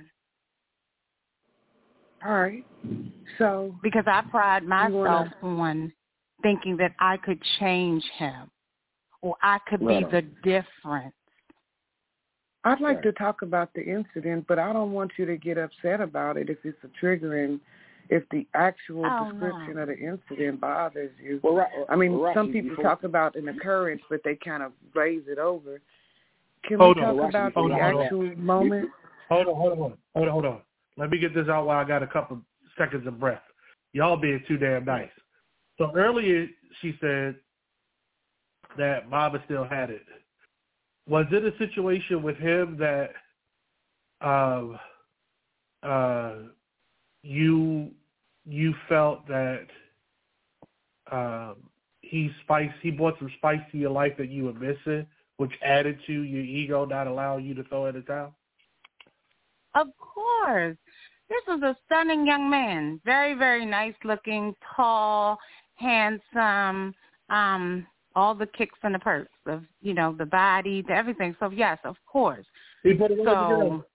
Speaker 2: All right. So
Speaker 4: because I pride myself
Speaker 2: wanna...
Speaker 4: on thinking that I could change him or I could
Speaker 1: right.
Speaker 4: be the difference.
Speaker 2: I'd like right. to talk about the incident, but I don't want you to get upset about it if it's a triggering, if the actual
Speaker 4: oh,
Speaker 2: description
Speaker 4: no.
Speaker 2: of the incident bothers you.
Speaker 1: Well, right,
Speaker 2: I mean,
Speaker 1: well,
Speaker 2: some
Speaker 1: Rashi,
Speaker 2: people
Speaker 1: before...
Speaker 2: talk about an occurrence, but they kind of raise it over. Can
Speaker 5: hold
Speaker 2: we
Speaker 5: on,
Speaker 2: talk
Speaker 5: Rashi,
Speaker 2: about
Speaker 5: hold
Speaker 2: the
Speaker 5: on,
Speaker 2: actual
Speaker 5: hold on.
Speaker 2: moment?
Speaker 5: Hold on, hold on, hold on, hold on. Let me get this out while I got a couple seconds of breath. Y'all being too damn nice. So earlier she said that Mama still had it. Was it a situation with him that um, uh, you you felt that um, he spice he brought some spice to your life that you were missing, which added to your ego not allowing you to throw in the towel?
Speaker 4: Of course. This was a stunning young man, very, very nice looking, tall, handsome, um, all the kicks and the perks of, you know, the body, the everything. So, yes, of course.
Speaker 5: He put it all
Speaker 4: So,
Speaker 5: together.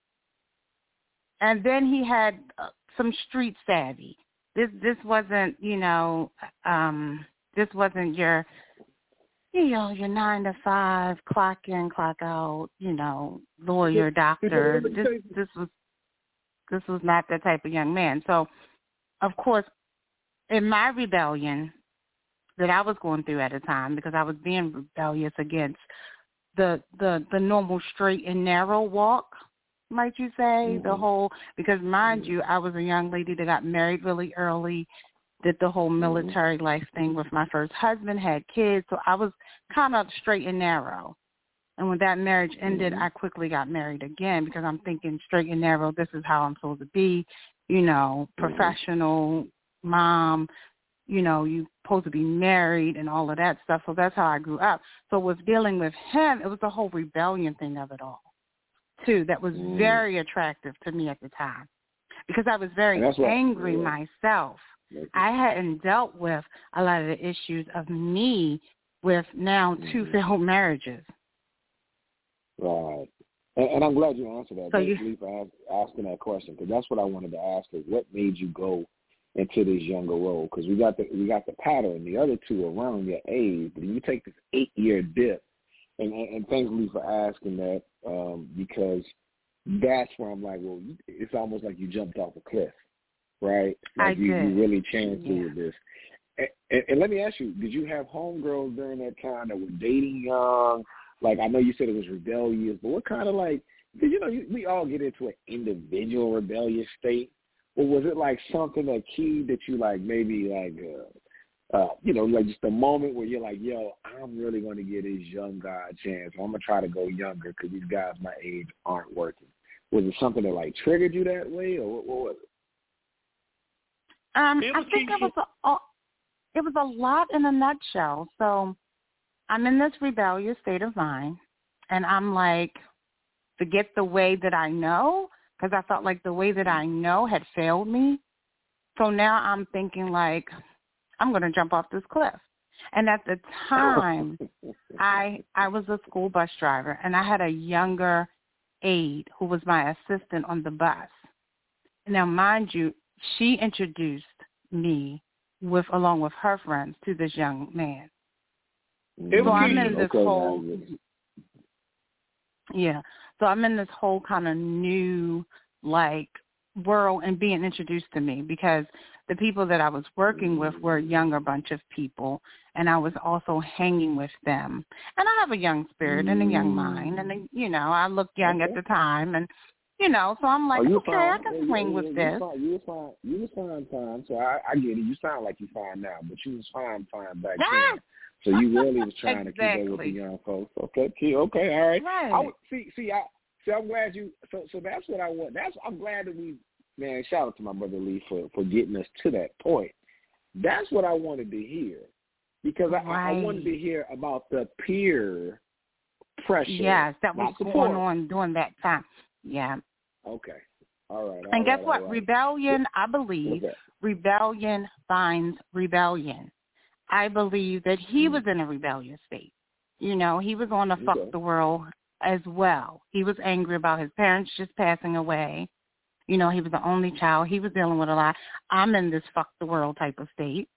Speaker 4: and then he had uh, some street savvy. This this wasn't, you know, um, this wasn't your, you know, your nine to five, clock in, clock out, you know, lawyer, doctor. This this was this was not that type of young man. So, of course, in my rebellion that I was going through at the time, because I was being rebellious against the the the normal straight and narrow walk, might you say, mm-hmm. the whole, because mind mm-hmm. you, I was a young lady that got married really early, did the whole military mm-hmm. life thing with my first husband, had kids, so I was kind of straight and narrow. And when that marriage ended, mm-hmm. I quickly got married again because I'm thinking straight and narrow, this is how I'm supposed to be, you know, professional, mm-hmm. mom, you know, you're supposed to be married and all of that stuff. So that's how I grew up. So with dealing with him, it was the whole rebellion thing of it all, too, that was mm. very attractive to me at the time because I was very angry what, yeah. myself. I hadn't dealt with a lot of the issues of me with now mm. two failed marriages.
Speaker 1: Right. And, and I'm glad you answered that.
Speaker 4: So
Speaker 1: Thank you for asking that question because that's what I wanted to ask is what made you go into this younger role? Because we got the we got the pattern. The other two are around your age, but you take this eight year dip, and and, and thank you for asking that um, because that's where I'm like, well, it's almost like you jumped off a cliff, right? Like
Speaker 4: I
Speaker 1: you,
Speaker 4: did.
Speaker 1: you really changed
Speaker 4: yeah.
Speaker 1: through this. And, and, and let me ask you, did you have homegirls during that time that were dating young? Like I know you said it was rebellious, but what kind of like? Because you know you, we all get into an individual rebellious state. Or was it like something that key that you like maybe like, uh, uh, you know, like just a moment where you're like, yo, I'm really going to give this young guy a chance. I'm going to try to go younger because these guys my age aren't working. Was it something that like triggered you that way or what, what was it?
Speaker 4: Um, I think it was, a, it was a lot in a nutshell. So I'm in this rebellious state of mind and I'm like, forget the way that I know. Because I felt like the way that I know had failed me. So now I'm thinking like, I'm going to jump off this cliff. And at the time, I I was a school bus driver, and I had a younger aide who was my assistant on the bus. Now, mind you, she introduced me with along with her friends to this young man. So I'm in this
Speaker 1: okay,
Speaker 4: whole, yeah. So I'm in this whole kind of new, like, world and being introduced to me because the people that I was working with were a younger bunch of people, and I was also hanging with them. And I have a young spirit and a young mind, and, a, you know, I looked young okay. at the time, and, you know, so I'm like,
Speaker 1: oh,
Speaker 4: okay,
Speaker 1: fine.
Speaker 4: I can
Speaker 1: yeah,
Speaker 4: swing
Speaker 1: yeah,
Speaker 4: with
Speaker 1: yeah,
Speaker 4: this.
Speaker 1: You was fine. You was fine, fine. So I, I get it. You sound like you fine now, but you was fine, fine back then. So you really was trying
Speaker 4: exactly.
Speaker 1: to keep up with the young folks. Okay, okay, all right.
Speaker 4: Right.
Speaker 1: I, see, see, I, see, I'm glad you. So, so that's what I want. That's I'm glad that we, man. Shout out to my brother Lee for, for getting us to that point. That's what I wanted to hear because I,
Speaker 4: right.
Speaker 1: I wanted to hear about the peer pressure.
Speaker 4: Yes, that was
Speaker 1: going
Speaker 4: support. on during that time. Yeah.
Speaker 1: Okay. All right. All
Speaker 4: and guess
Speaker 1: right,
Speaker 4: what?
Speaker 1: right.
Speaker 4: Rebellion, I believe, rebellion finds rebellion. I believe that he was in a rebellious state. You know, he was on a fuck
Speaker 1: okay.
Speaker 4: the world as well. He was angry about his parents just passing away. You know, he was the only child. He was dealing with a lot. I'm in this fuck the world type of state.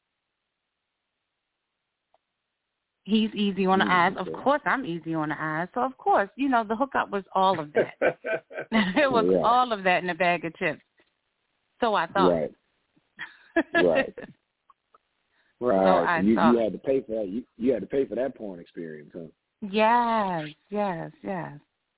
Speaker 4: He's easy on the eyes. Of course, I'm easy on the eyes. So, of course, you know, the hookup was all of that. It was
Speaker 1: right.
Speaker 4: all of that in a bag of chips. So I thought.
Speaker 1: Right. Right. Right. So you, you had to pay for that. You, you had to pay for that porn experience, huh?
Speaker 4: Yes, yes, yes.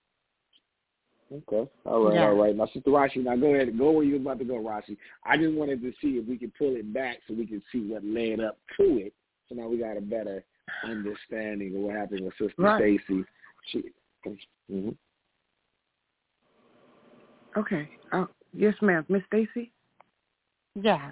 Speaker 1: Okay. All right,
Speaker 4: yes.
Speaker 1: all right. My sister Rashi, now go ahead. Go where you were about to go, Rashi. I just wanted to see if we could pull it back so we could see what led up to it. So now we got a better understanding of what happened with Sister
Speaker 2: right.
Speaker 1: Stacy. She, mm-hmm.
Speaker 2: Okay. Uh, yes, ma'am. Miss Stacy?
Speaker 4: Yeah.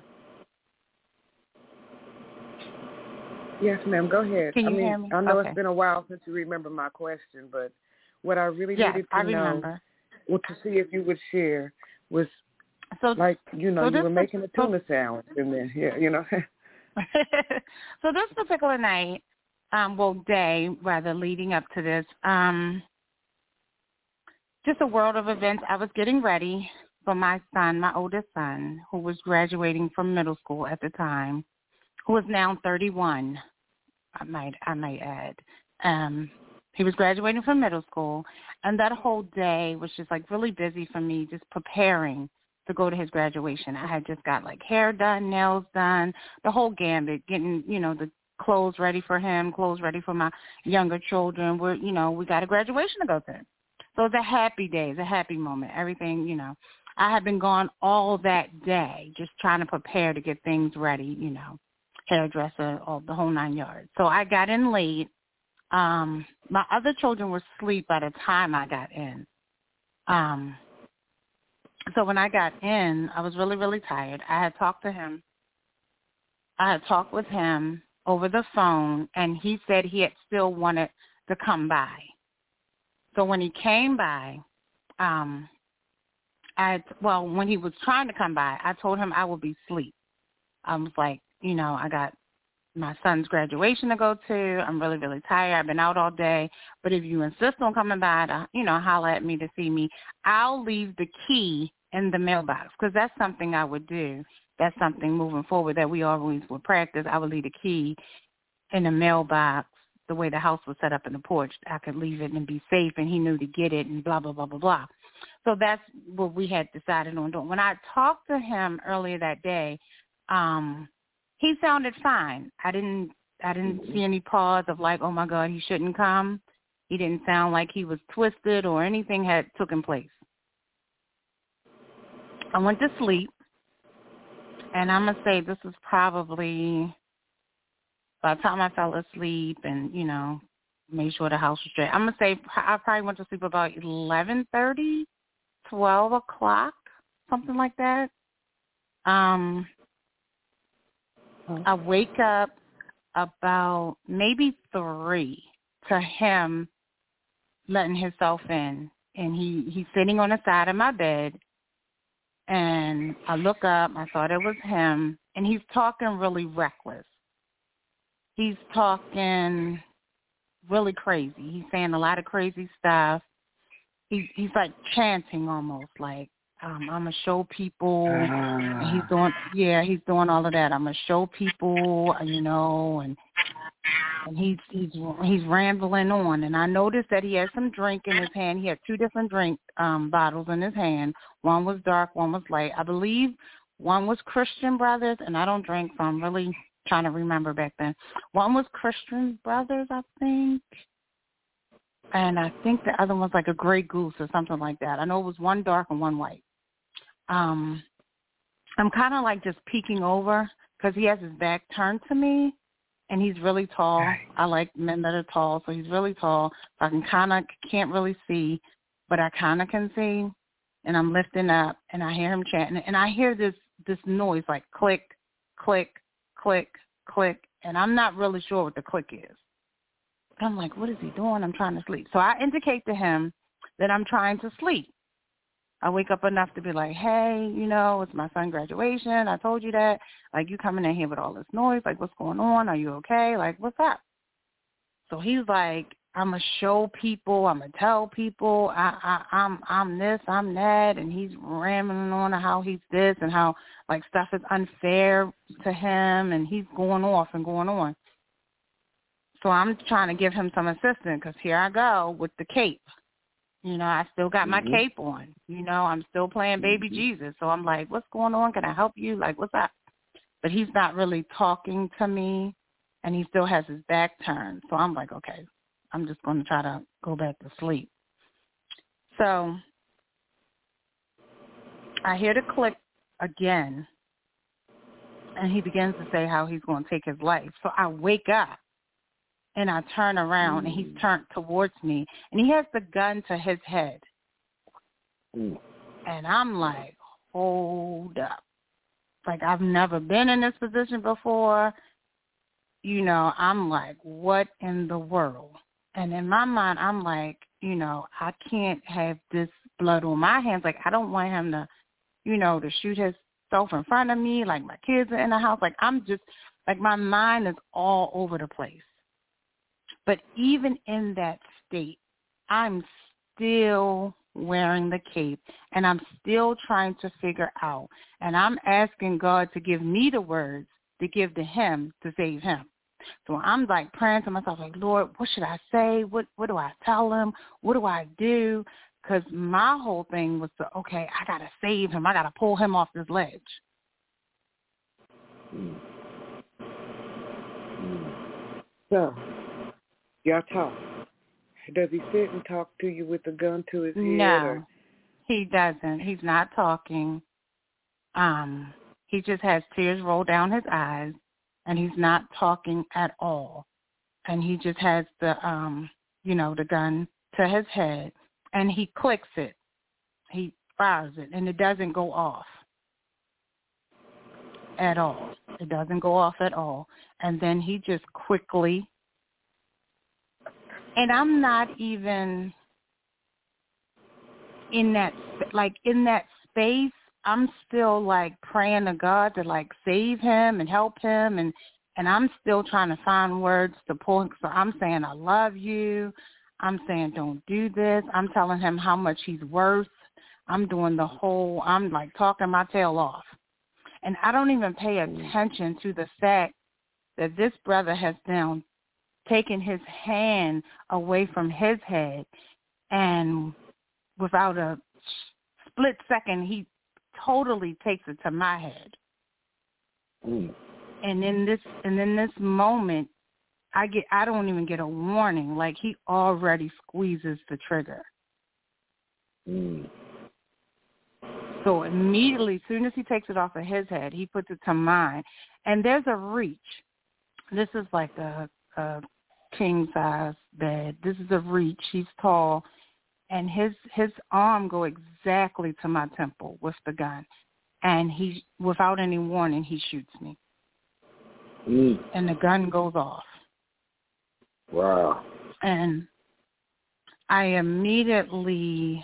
Speaker 2: Yes, ma'am. Go ahead.
Speaker 4: Can you
Speaker 2: I mean,
Speaker 4: hear me?
Speaker 2: I know
Speaker 4: okay.
Speaker 2: it's been a while since you remember my question, but what I really
Speaker 4: yes,
Speaker 2: needed to
Speaker 4: I
Speaker 2: know,
Speaker 4: remember.
Speaker 2: well, to see if you would share, was
Speaker 4: So
Speaker 2: like you know,
Speaker 4: so
Speaker 2: you were
Speaker 4: this,
Speaker 2: making a tuna sandwich in there, yeah, you know.
Speaker 4: So this particular night, um, well, day rather, leading up to this, um, just a world of events. I was getting ready for my son, my oldest son, who was graduating from middle school at the time, who is now thirty-one. I might, I might add. Um, he was graduating from middle school, and that whole day was just like really busy for me, just preparing to go to his graduation. I had just got like hair done, nails done, the whole gambit, getting, you know, the clothes ready for him, clothes ready for my younger children. We're, you know, we got a graduation to go to. So it's a happy day. It's a happy moment. Everything, you know, I had been gone all that day just trying to prepare to get things ready, you know, hairdresser, all the whole nine yards. So I got in late. Um, my other children were asleep by the time I got in. Um, So when I got in, I was really, really tired. I had talked to him. I had talked with him over the phone, and he said he had still wanted to come by. So when he came by, um, I well, when he was trying to come by, I told him I would be asleep. I was like, you know, I got my son's graduation to go to. I'm really, really tired. I've been out all day. But if you insist on coming by to, you know, holler at me to see me, I'll leave the key in the mailbox, because that's something I would do. That's something moving forward that we always would practice. I would leave the key in the mailbox the way the house was set up in the porch. I could leave it and be safe, and he knew to get it and blah, blah, blah, blah, blah. So that's what we had decided on doing. When I talked to him earlier that day, um, he sounded fine. I didn't I didn't see any pause of like, oh, my God, he shouldn't come. He didn't sound like he was twisted or anything had taken place. I went to sleep, and I'm going to say this was probably by the time I fell asleep and, you know, made sure the house was straight. I'm going to say I probably went to sleep about eleven thirty, twelve o'clock, something like that. Um, I wake up about maybe three to him letting himself in, and he, he's sitting on the side of my bed. And I look up, I thought it was him, and he's talking really reckless. He's talking really crazy. He's saying a lot of crazy stuff. He, he's like chanting almost, like, um, I'm going to show people. And he's doing, yeah, he's doing all of that. I'm going to show people, you know, and and he's he's he's rambling on. And I noticed that he had some drink in his hand. He had two different drink um, bottles in his hand. One was dark, one was light. I believe one was Christian Brothers, and I don't drink, so I'm really trying to remember back then. One was Christian Brothers, I think, and I think the other one's like a Grey Goose or something like that. I know it was one dark and one white. Um, I'm kind of like just peeking over because he has his back turned to me. And he's really tall. I like men that are tall, so he's really tall. So I can kind of can't really see, but I kind of can see. And I'm lifting up, and I hear him chanting, and I hear this this noise like click, click, click, click, and I'm not really sure what the click is. I'm like, what is he doing? I'm trying to sleep. So I indicate to him that I'm trying to sleep. I wake up enough to be like, hey, you know, it's my son's graduation. I told you that. Like, you coming in here with all this noise. Like, what's going on? Are you okay? Like, what's up? So he's like, I'm going to show people. I'm going to tell people I, I, I'm I'm this, I'm that. And he's rambling on how he's this and how, like, stuff is unfair to him. And he's going off and going on. So I'm trying to give him some assistance because here I go with the cape. You know, I still got my mm-hmm. cape on. You know, I'm still playing baby mm-hmm. Jesus. So I'm like, what's going on? Can I help you? Like, what's up? But he's not really talking to me, and he still has his back turned. So I'm like, okay, I'm just going to try to go back to sleep. So I hear the click again, and he begins to say how he's going to take his life. So I wake up. And I turn around, mm. and he's turned towards me, and he has the gun to his head. Mm. And I'm like, hold up. Like, I've never been in this position before. You know, I'm like, what in the world? And in my mind, I'm like, you know, I can't have this blood on my hands. Like, I don't want him to you know, to shoot himself in front of me, like my kids are in the house. Like I'm just, like my mind is all over the place. But even in that state, I'm still wearing the cape, and I'm still trying to figure out, and I'm asking God to give me the words to give to him to save him. So I'm like praying to myself, like, Lord, what should I say? What what do I tell him? What do I do? Because my whole thing was to, okay, I got to save him. I got to pull him off this ledge.
Speaker 2: So, y'all talk. Does he sit and talk to you with the gun to his head?
Speaker 4: No,
Speaker 2: or?
Speaker 4: he doesn't. He's not talking. Um, he just has tears roll down his eyes, and he's not talking at all. And he just has the, um, you know, the gun to his head, and he clicks it. He fires it, and it doesn't go off at all. It doesn't go off at all. And then he just quickly, and I'm not even in that, like in that space, I'm still like praying to God to like save him and help him, and and I'm still trying to find words to pull him. So I'm saying, I love you. I'm saying, don't do this. I'm telling him how much he's worth. I'm doing the whole, I'm like talking my tail off. And I don't even pay attention to the fact that this brother has now taken his hand away from his head, and without a split second, he totally takes it to my head. Mm. And in this, and in this moment, I get, I don't even get a warning. Like he already squeezes the trigger. Mm. So immediately, as soon as he takes it off of his head, he puts it to mine. And there's a reach. This is like a, a king size bed. This is a reach. He's tall. And his his arm go exactly to my temple with the gun. And he, without any warning, he shoots me. Mm. And the gun goes off.
Speaker 1: Wow.
Speaker 4: And I immediately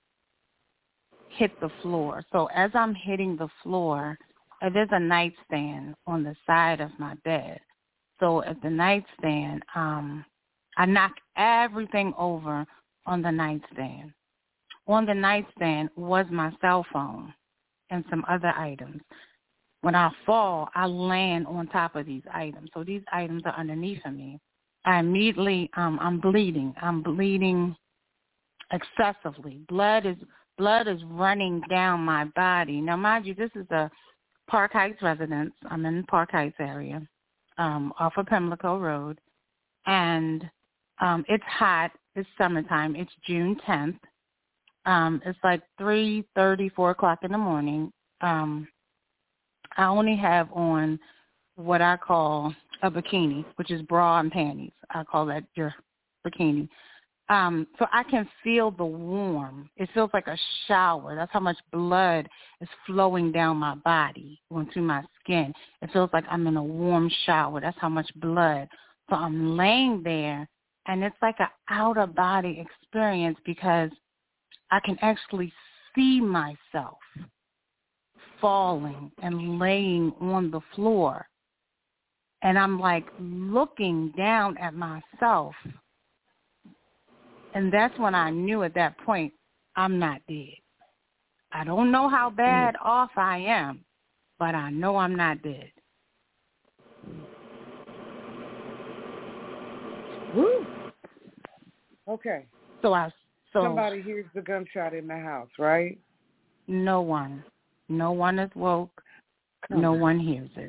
Speaker 4: hit the floor. So as I'm hitting the floor, uh, there's a nightstand on the side of my bed. So at the nightstand, um, I knock everything over on the nightstand. On the nightstand was my cell phone and some other items. When I fall, I land on top of these items. So these items are underneath of me. I immediately, um, I'm bleeding. I'm bleeding excessively. Blood is blood is running down my body. Now, mind you, this is a Park Heights residence. I'm in the Park Heights area, um, off of Pimlico Road, and um, it's hot. It's summertime. It's June tenth. Um, it's like three thirty, four o'clock in the morning. Um, I only have on what I call a bikini, which is bra and panties. I call that your bikini. Um, so I can feel the warm. It feels like a shower. That's how much blood is flowing down my body onto my skin. It feels like I'm in a warm shower. That's how much blood. So I'm laying there, and it's like an out-of-body experience because I can actually see myself falling and laying on the floor. And I'm like looking down at myself. And that's when I knew at that point, I'm not dead. I don't know how bad mm. off I am, but I know I'm not dead.
Speaker 2: Woo. Okay.
Speaker 4: So I so
Speaker 2: somebody hears the gunshot in the house, right?
Speaker 4: No one. No one is woke. No one hears it.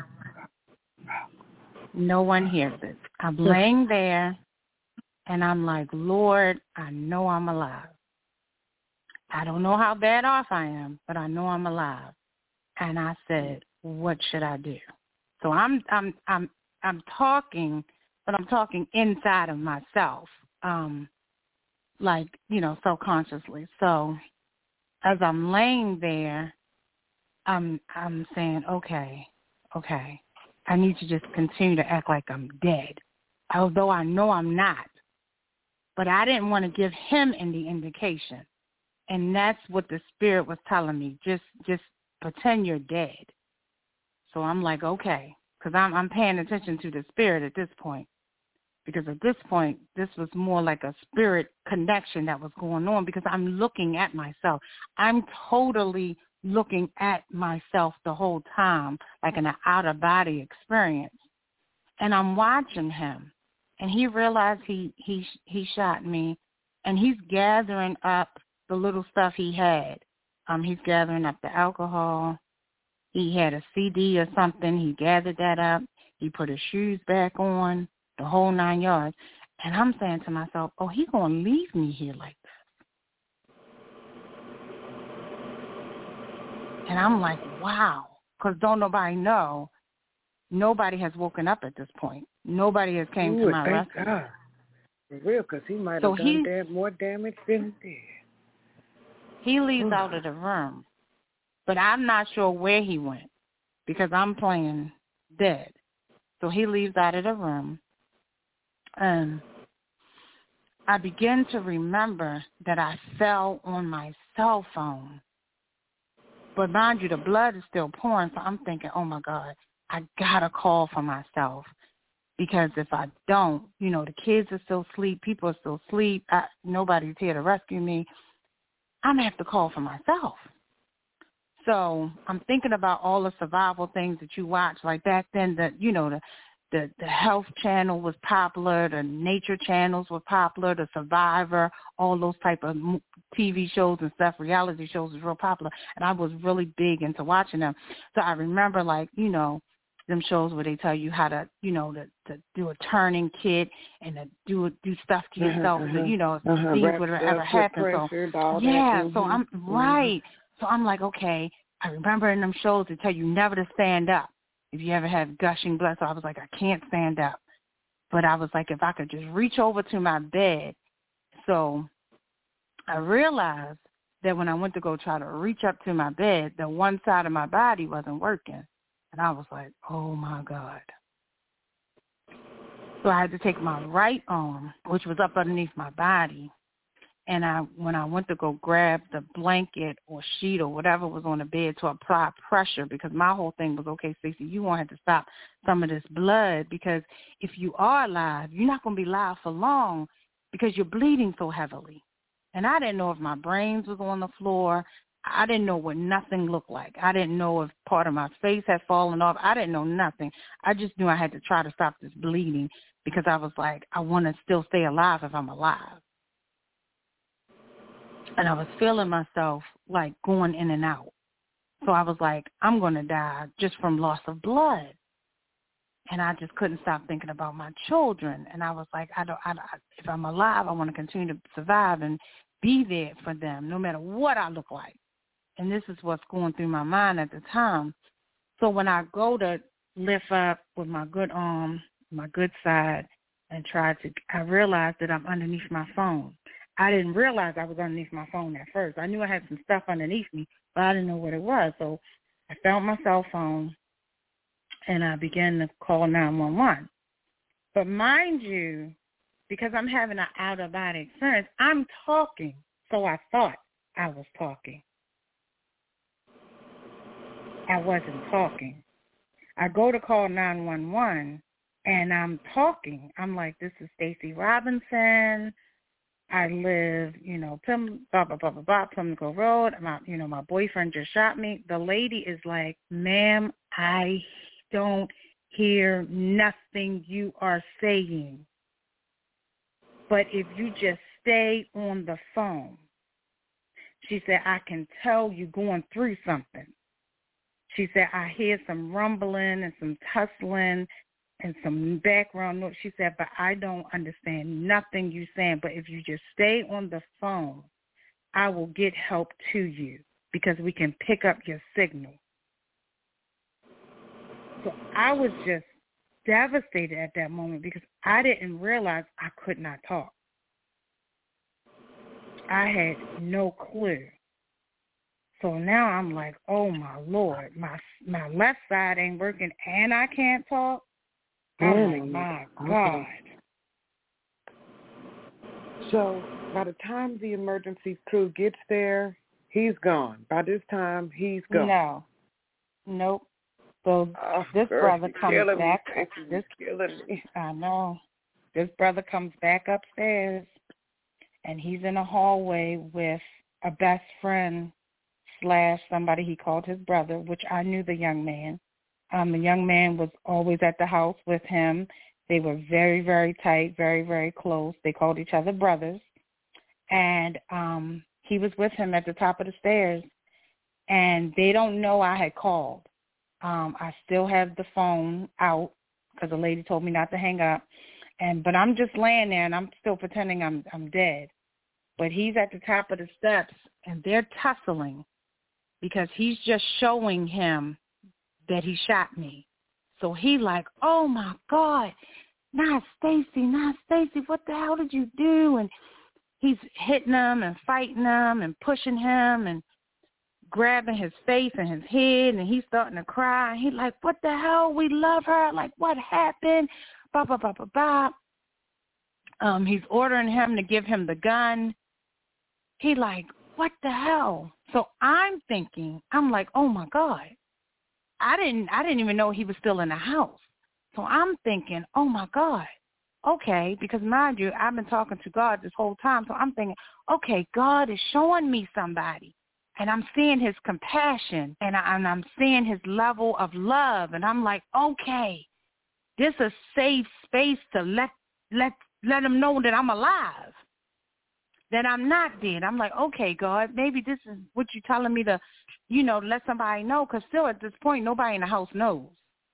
Speaker 4: No one hears it. I'm laying there, and I'm like, Lord, I know I'm alive. I don't know how bad off I am, but I know I'm alive. And I said, what should I do? So I'm I'm I'm I'm talking, but I'm talking inside of myself, um, like, you know, subconsciously. So as I'm laying there, I'm I'm saying, okay, okay, I need to just continue to act like I'm dead, although I know I'm not. But I didn't want to give him any indication. And that's what the spirit was telling me. Just just pretend you're dead. So I'm like, okay, because I'm, I'm paying attention to the spirit at this point. Because at this point, this was more like a spirit connection that was going on because I'm looking at myself. I'm totally looking at myself the whole time, like an out-of-body experience. And I'm watching him. And he realized he, he, he shot me, and he's gathering up the little stuff he had. Um, he's gathering up the alcohol. He had a C D or something. He gathered that up. He put his shoes back on, the whole nine yards. And I'm saying to myself, oh, he's going to leave me here like this. And I'm like, wow, because don't nobody know. Nobody has woken up at this point. Nobody has came
Speaker 2: Ooh,
Speaker 4: to my
Speaker 2: thank
Speaker 4: rescue.
Speaker 2: God. For real, because he might have
Speaker 4: So
Speaker 2: done
Speaker 4: he,
Speaker 2: that more damage than he did.
Speaker 4: He leaves out of the room. But I'm not sure where he went because I'm playing dead. So he leaves out of the room. And I begin to remember that I fell on my cell phone. But mind you, the blood is still pouring, so I'm thinking, oh, my God, I got to call for myself. Because if I don't, you know, the kids are still asleep, people are still asleep, I, nobody's here to rescue me. I'm going to have to call for myself. So I'm thinking about all the survival things that you watch. Like back then, the you know, the, the, the Health Channel was popular, the Nature Channels were popular, the Survivor, all those type of T V shows and stuff, reality shows was real popular. And I was really big into watching them. So I remember, like, you know, them shows where they tell you how to, you know, to, to do a turning kit and to do do stuff to yourself,
Speaker 2: uh-huh,
Speaker 4: so, you know, if
Speaker 2: uh-huh.
Speaker 4: things would have ever happened. So, yeah, so I'm, right. So I'm like, okay, I remember in them shows they tell you never to stand up if you ever have gushing blood. So I was like, I can't stand up. But I was like, if I could just reach over to my bed. So I realized that when I went to go try to reach up to my bed, the one side of my body wasn't working. And I was like, oh, my God. So I had to take my right arm, which was up underneath my body, and I, when I went to go grab the blanket or sheet or whatever was on the bed to apply pressure, because my whole thing was, okay, Stacey, you want to have to stop some of this blood, because if you are alive, you're not going to be alive for long because you're bleeding so heavily. And I didn't know if my brains was on the floor. I didn't know what nothing looked like. I didn't know if part of my face had fallen off. I didn't know nothing. I just knew I had to try to stop this bleeding because I was like, I want to still stay alive if I'm alive. And I was feeling myself like going in and out. So I was like, I'm going to die just from loss of blood. And I just couldn't stop thinking about my children. And I was like, I don't, I, I, if I'm alive, I want to continue to survive and be there for them no matter what I look like. And this is what's going through my mind at the time. So when I go to lift up with my good arm, my good side, and try to, I realized that I'm underneath my phone. I didn't realize I was underneath my phone at first. I knew I had some stuff underneath me, but I didn't know what it was. So I found my cell phone, and I began to call nine one one. But mind you, because I'm having an out-of-body experience, I'm talking, so I thought I was talking. I wasn't talking. I go to call nine one one, and I'm talking. I'm like, this is Stacey Robinson. I live, you know, Pim, blah, blah, blah, blah, blah, Pimlico Road. My, you know, my boyfriend just shot me. The lady is like, ma'am, I don't hear nothing you are saying. But if you just stay on the phone, she said, I can tell you going through something. She said, I hear some rumbling and some tussling and some background noise. She said, but I don't understand nothing you're saying. But if you just stay on the phone, I will get help to you because we can pick up your signal. So I was just devastated at that moment because I didn't realize I could not talk. I had no clue. So now I'm like, oh, my Lord, my my left side ain't working and I can't talk. I'm
Speaker 2: Mm.
Speaker 4: like, my
Speaker 2: Okay.
Speaker 4: God.
Speaker 2: So by the time the emergency crew gets there, he's gone. By this time, he's gone.
Speaker 4: No. Nope. So
Speaker 2: oh,
Speaker 4: this
Speaker 2: girl,
Speaker 4: brother comes back.
Speaker 2: Me.
Speaker 4: This
Speaker 2: killing me.
Speaker 4: I know. This brother comes back upstairs, and he's in a hallway with a best friend slash somebody he called his brother, which I knew the young man. Um, the young man was always at the house with him. They were very, very tight, very, very close. They called each other brothers. And um, he was with him at the top of the stairs, and they don't know I had called. Um, I still have the phone out because the lady told me not to hang up. And but I'm just laying there, and I'm still pretending I'm I'm dead. But he's at the top of the steps, and they're tussling because he's just showing him that he shot me. So he like, oh, my God, not Stacy, not Stacy, what the hell did you do? And he's hitting him and fighting him and pushing him and grabbing his face and his head, and he's starting to cry. And he's like, what the hell? We love her. Like, what happened? Ba, ba, ba, ba, ba. Um, he's ordering him to give him the gun. He like, what the hell? So I'm thinking, I'm like, oh, my God. I didn't I didn't even know he was still in the house. So I'm thinking, oh, my God. Okay, because mind you, I've been talking to God this whole time. So I'm thinking, okay, God is showing me somebody. And I'm seeing his compassion, and, I, and I'm seeing his level of love. And I'm like, okay, this is a safe space to let let let him know that I'm alive, that I'm not dead. I'm like, okay, God, maybe this is what you're telling me to, you know, let somebody know, because still at this point, nobody in the house knows.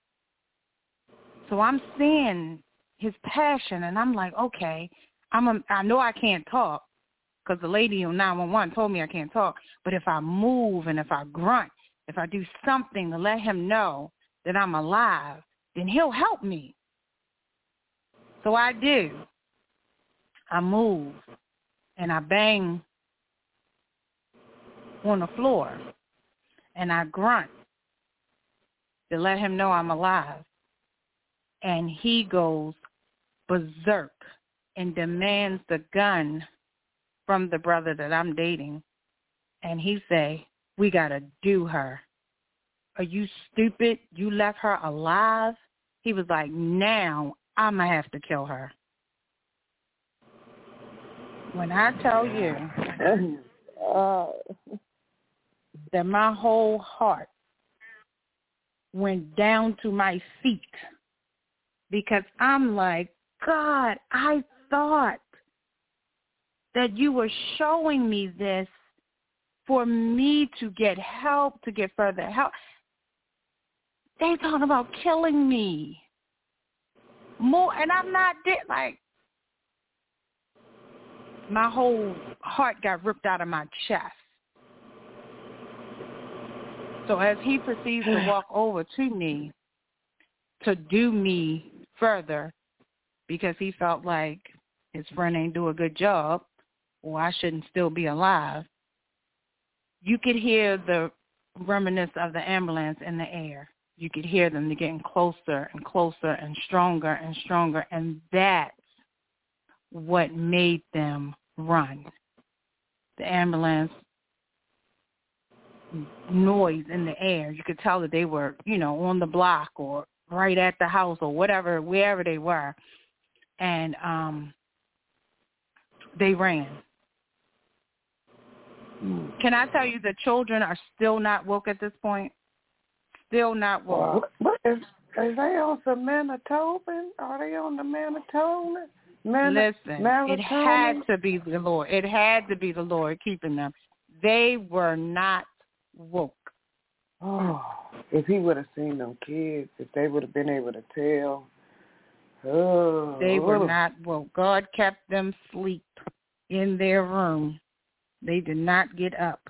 Speaker 4: So I'm seeing his passion, and I'm like, okay, I'm a, I know I can't talk because the lady on nine one one told me I can't talk, but if I move and if I grunt, if I do something to let him know that I'm alive, then he'll help me. So I do. I move, and I bang on the floor, and I grunt to let him know I'm alive. And he goes berserk and demands the gun from the brother that I'm dating. And he say, we got to do her. Are you stupid? You left her alive? He was like, now I'm going to have to kill her. When I tell you uh, that my whole heart went down to my feet, because I'm like, God, I thought that you were showing me this for me to get help, to get further help. They talking about killing me. More, and I'm not dead. Like, my whole heart got ripped out of my chest. So as he proceeds to walk over to me to do me further, because he felt like his friend ain't do a good job, or I shouldn't still be alive, you could hear the remnants of the ambulance in the air. You could hear them getting closer and closer and stronger and stronger, and that's what made them run. The ambulance noise in the air. You could tell that they were, you know, on the block or right at the house or whatever, wherever they were. And um, they ran. Mm. Can I tell you the children are still not woke at this point? Still not woke.
Speaker 2: Well, is, is they on some Manitoban? Are they on the Manitoban? Man-
Speaker 4: Listen, Manitoban? It had to be the Lord. It had to be the Lord keeping them. They were not woke.
Speaker 2: Oh, if he would have seen them kids, if they would have been able to tell. Oh.
Speaker 4: They were not woke. God kept them asleep in their room. They did not get up.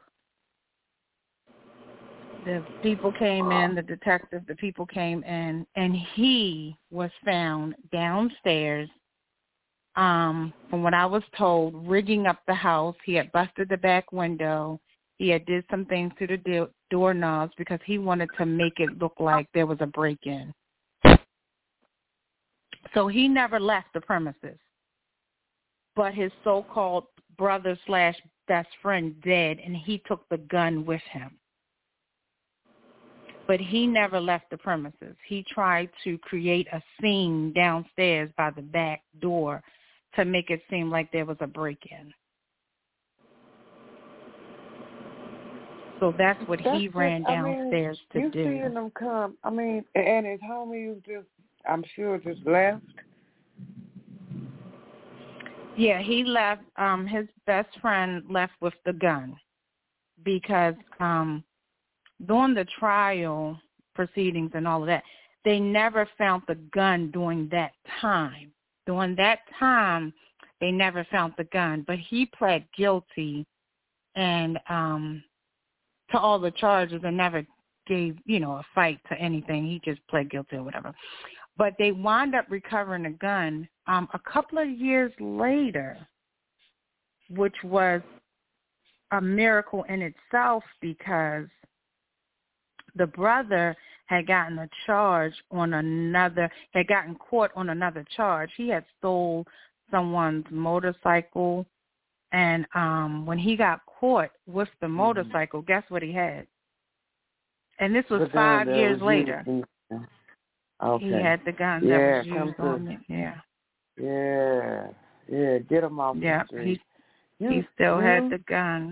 Speaker 4: The people came in, the detective, the people came in, and he was found downstairs, um, from what I was told, rigging up the house. He had busted the back window. He had did some things to the do- doorknobs because he wanted to make it look like there was a break-in. So he never left the premises. But his so-called brother slash best friend dead, and he took the gun with him. But he never left the premises. He tried to create a scene downstairs by the back door to make it seem like there was a break-in. So that's what
Speaker 2: That's
Speaker 4: he ran
Speaker 2: just, I mean,
Speaker 4: downstairs to
Speaker 2: you
Speaker 4: do.
Speaker 2: seeing them come, I mean, and his homies just, I'm sure, just left.
Speaker 4: Yeah, he left. Um, his best friend left with the gun because um, during the trial proceedings and all of that, they never found the gun during that time. During that time, they never found the gun. But he pled guilty and um, to all the charges and never gave, you know, a fight to anything. He just pled guilty or whatever. But they wound up recovering a gun um, a couple of years later, which was a miracle in itself because the brother had gotten a charge on another, had gotten caught on another charge. He had stole someone's motorcycle, and um, when he got caught with the motorcycle, mm-hmm. guess what he had? And this was five years was later.
Speaker 2: Okay.
Speaker 4: He had the gun
Speaker 2: yeah,
Speaker 4: that was used
Speaker 2: to,
Speaker 4: on it. Yeah.
Speaker 2: Yeah. Yeah. Get him off
Speaker 4: yeah,
Speaker 2: the street.
Speaker 4: He,
Speaker 2: you,
Speaker 4: he still
Speaker 2: you,
Speaker 4: had the gun.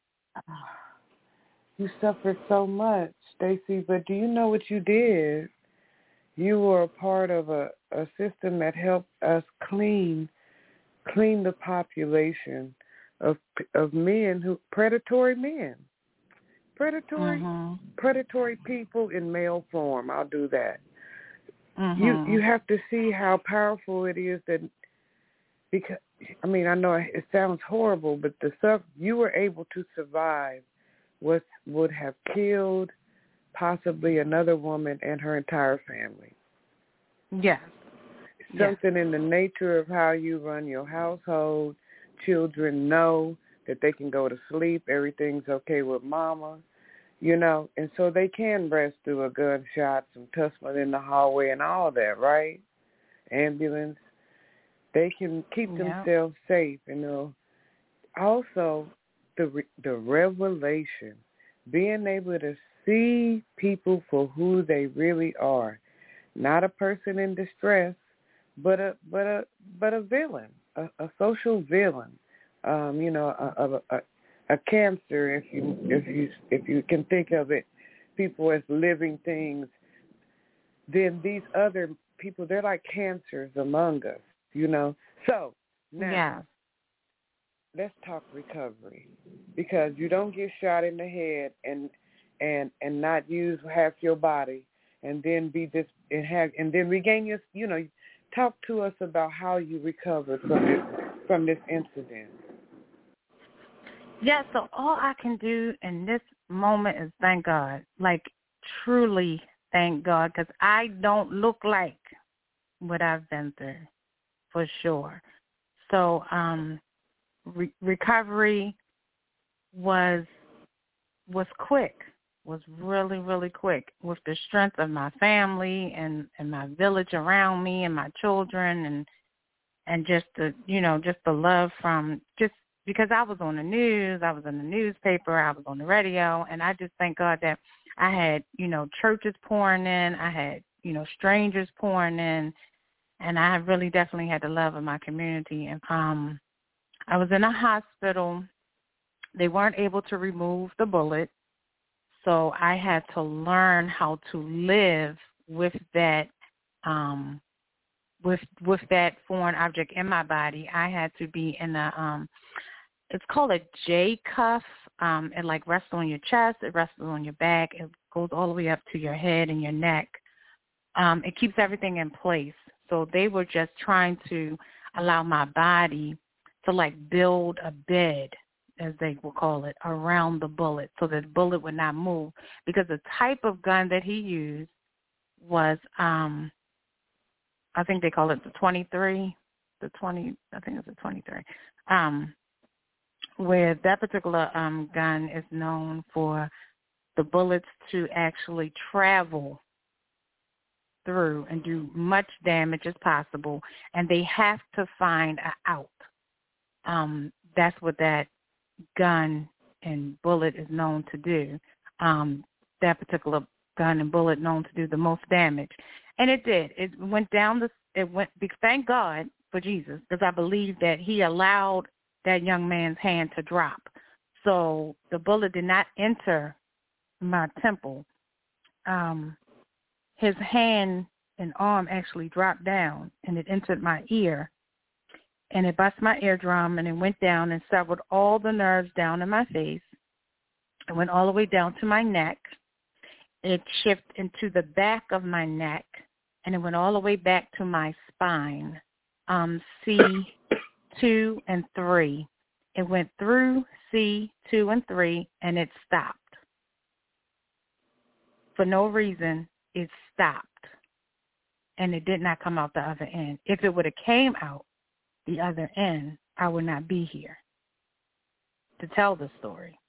Speaker 2: You suffered so much, Stacey, but do you know what you did? You were a part of a, a system that helped us clean clean the population of of men who predatory men. Predatory
Speaker 4: mm-hmm.
Speaker 2: predatory people in male form. I'll do that.
Speaker 4: Mm-hmm.
Speaker 2: You you have to see how powerful it is that because I mean I know it sounds horrible, but the stuff you were able to survive what would have killed possibly another woman and her entire family.
Speaker 4: Yes.
Speaker 2: Something
Speaker 4: yes.
Speaker 2: in the nature of how you run your household. Children know that they can go to sleep. Everything's okay with mama. You know, and so they can rest through a gunshot, some tussling in the hallway and all that, right? Ambulance. They can keep
Speaker 4: yeah.
Speaker 2: themselves safe, you know. Also, the the revelation, being able to see people for who they really are, not a person in distress, but a but a but a villain, a, a social villain, um, you know, a, a, a a cancer, if you if you if you can think of it, people as living things. Then these other people, they're like cancers among us, you know. So now,
Speaker 4: yeah.
Speaker 2: let's talk recovery, because you don't get shot in the head and and and not use half your body, and then be this and have and then regain your, you know. Talk to us about how you recovered from this from this incident.
Speaker 4: Yeah, so all I can do in this moment is thank God, like truly thank God, because I don't look like what I've been through, for sure. So um, re- recovery was was quick, was really, really quick, with the strength of my family and, and my village around me and my children and and just the, you know, just the love from just, because I was on the news, I was in the newspaper, I was on the radio, and I just thank God that I had, you know, churches pouring in, I had, you know, strangers pouring in, and I really definitely had the love of my community. And um, I was in a hospital. They weren't able to remove the bullet, so I had to learn how to live with that, um, with with that foreign object in my body. I had to be in a um, it's called a J cuff. Um, it like rests on your chest. It rests on your back. It goes all the way up to your head and your neck. Um, it keeps everything in place. So they were just trying to allow my body to like build a bed, as they will call it, around the bullet so that the bullet would not move. Because the type of gun that he used was, um, I think they call it the twenty-three, the twenty, I think it's a twenty-three. Um, where that particular um, gun is known for the bullets to actually travel through and do much damage as possible, and they have to find an out. Um, that's what that gun and bullet is known to do. Um, that particular gun and bullet known to do the most damage. And it did. It went down the, it went, thank God for Jesus, because I believe that he allowed that young man's hand to drop. So the bullet did not enter my temple. Um, his hand and arm actually dropped down, and it entered my ear, and it bust my eardrum, and it went down and severed all the nerves down in my face. It went all the way down to my neck. It shifted into the back of my neck, and it went all the way back to my spine, um, C two and three. It went through C two and three, and it stopped. For no reason, it stopped, and it did not come out the other end. If it would have came out the other end, I would not be here to tell the story.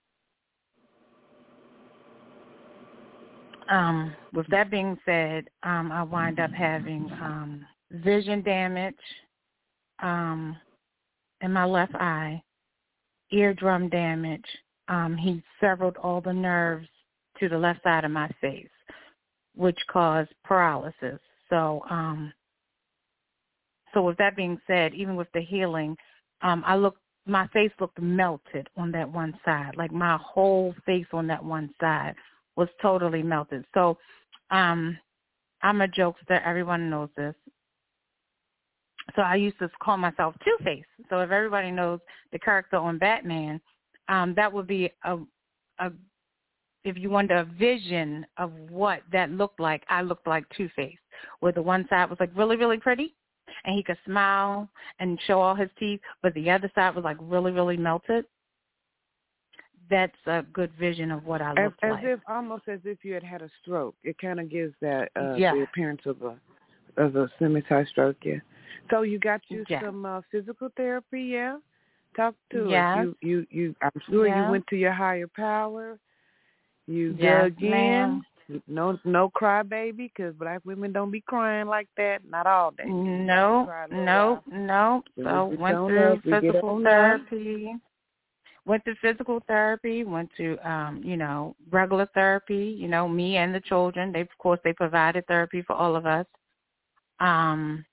Speaker 4: Um, with that being said, um, I wind up having um, vision damage um, in my left eye, eardrum damage. Um, he severed all the nerves to the left side of my face, which caused paralysis. So, um, so with that being said, even with the healing, um, I looked, my face looked melted on that one side, like my whole face on that one side was totally melted. So um, I'm a jokester. Everyone knows this. So I used to call myself Two-Face. So if everybody knows the character on Batman, um, that would be a, a, if you want a vision of what that looked like, I looked like Two-Face, where the one side was like really, really pretty, and he could smile and show all his teeth, but the other side was like really, really melted. That's a good vision of what I
Speaker 2: As,
Speaker 4: look
Speaker 2: as
Speaker 4: like.
Speaker 2: if, almost as if you had had a stroke. It kind of gives that uh,
Speaker 4: yeah.
Speaker 2: the appearance of a of a semi-type stroke, yeah. So you got you
Speaker 4: yeah.
Speaker 2: some uh, physical therapy, yeah? Talk to
Speaker 4: yes.
Speaker 2: us. You, you, you, I'm sure
Speaker 4: yeah.
Speaker 2: you went to your higher power. You
Speaker 4: yes,
Speaker 2: dug in.
Speaker 4: ma'am.
Speaker 2: No, no crybaby, because black women don't be crying like that. Not all day.
Speaker 4: No, no, no. So went through physical therapy. Went to physical therapy, went to, um, you know, regular therapy, you know, me and the children. They, of course, they provided therapy for all of us. Um,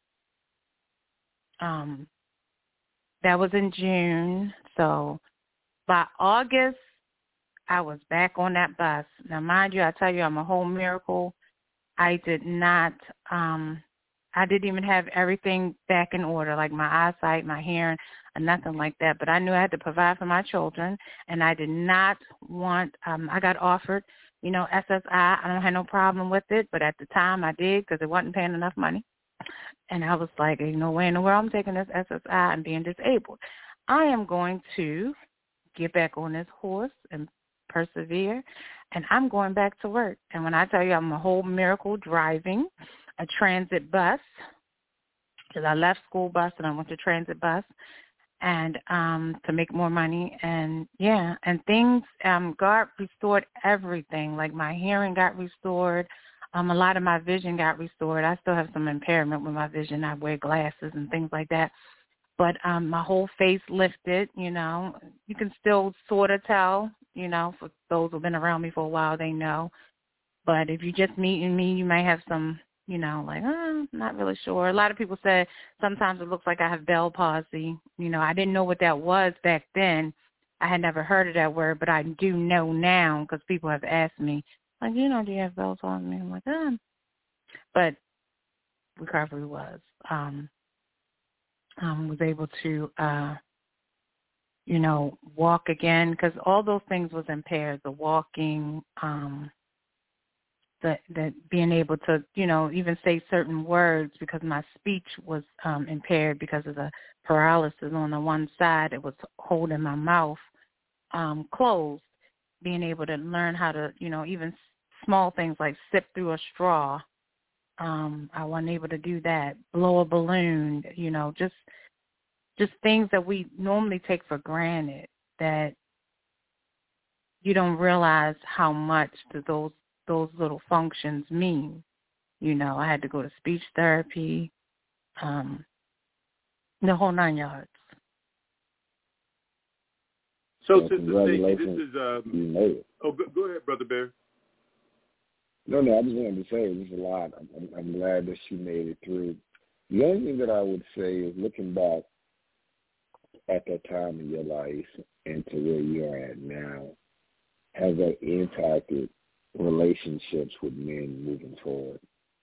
Speaker 4: um, that was in June. So by August, I was back on that bus. Now, mind you, I tell you, I'm a whole miracle. I did not, um, I didn't even have everything back in order, like my eyesight, my hearing, or nothing like that. But I knew I had to provide for my children, and I did not want, um, I got offered, you know, S S I. I don't have no problem with it, but at the time I did because it wasn't paying enough money. And I was like, you know, way in the world I'm taking this S S I and being disabled. I am going to get back on this horse and persevere, and I'm going back to work. And when I tell you I'm a whole miracle driving a transit bus, because I left school bus and I went to transit bus, and um, to make more money. And, yeah, and things, um, God restored everything. Like my hearing got restored. Um, a lot of my vision got restored. I still have some impairment with my vision. I wear glasses and things like that. But um, my whole face lifted, you know. You can still sort of tell, you know, for those who have been around me for a while, they know. But if you're just meeting me, you might have some, you know, like, oh, I'm not really sure. A lot of people say sometimes it looks like I have Bell palsy. You know, I didn't know what that was back then. I had never heard of that word, but I do know now because people have asked me, like, you know, do you have Bell palsy? I'm like, oh. But recovery was. Um, um, was able to, uh, you know, walk again because all those things was impaired, the walking, um, the, the being able to, you know, even say certain words because my speech was um, impaired because of the paralysis on the one side. It was holding my mouth um, closed, being able to learn how to, you know, even small things like sip through a straw. Um, I wasn't able to do that. Blow a balloon, you know, just just things that we normally take for granted that you don't realize how much do those those little functions mean. You know, I had to go to speech therapy, um, the whole nine yards.
Speaker 3: So,
Speaker 1: and
Speaker 3: Sister Stacy,
Speaker 1: congratulations,
Speaker 3: this is um,
Speaker 1: you made it.
Speaker 3: Oh, go, go ahead, Brother Bear.
Speaker 1: No, no, I just wanted to say there's a lot. I'm, I'm glad that she made it through. The only thing that I would say is looking back at that time in your life and to where you're at now, has that impacted relationships with men moving forward?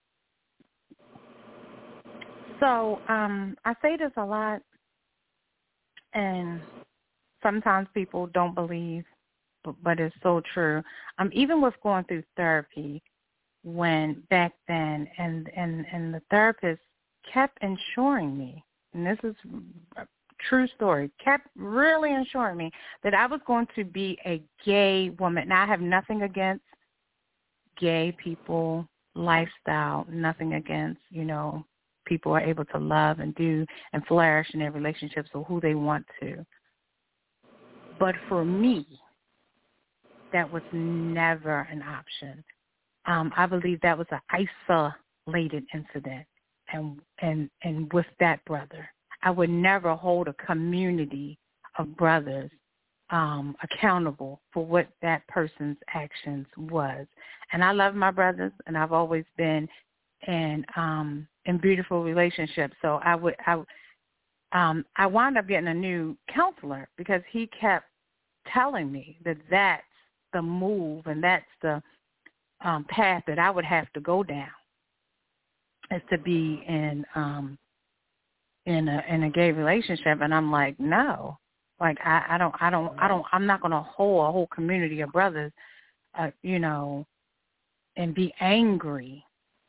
Speaker 4: So um, I say this a lot, and sometimes people don't believe, but, but it's so true. Um, even with going through therapy, when back then, and, and, and the therapist kept ensuring me, and this is a true story, kept really ensuring me that I was going to be a gay woman. Now, I have nothing against gay people, lifestyle, nothing against, you know, people are able to love and do and flourish in their relationships or who they want to. But for me, that was never an option. Um, I believe that was an isolated incident, and and and with that brother, I would never hold a community of brothers um, accountable for what that person's actions was. And I love my brothers, and I've always been in um, in beautiful relationships. So I would I um, I wound up getting a new counselor because he kept telling me that that's the move and that's the um, path that I would have to go down, is to be in um, in a in a gay relationship. And I'm like, no, like I, I don't I don't I don't I'm not going to hold a whole community of brothers, uh, you know, and be angry.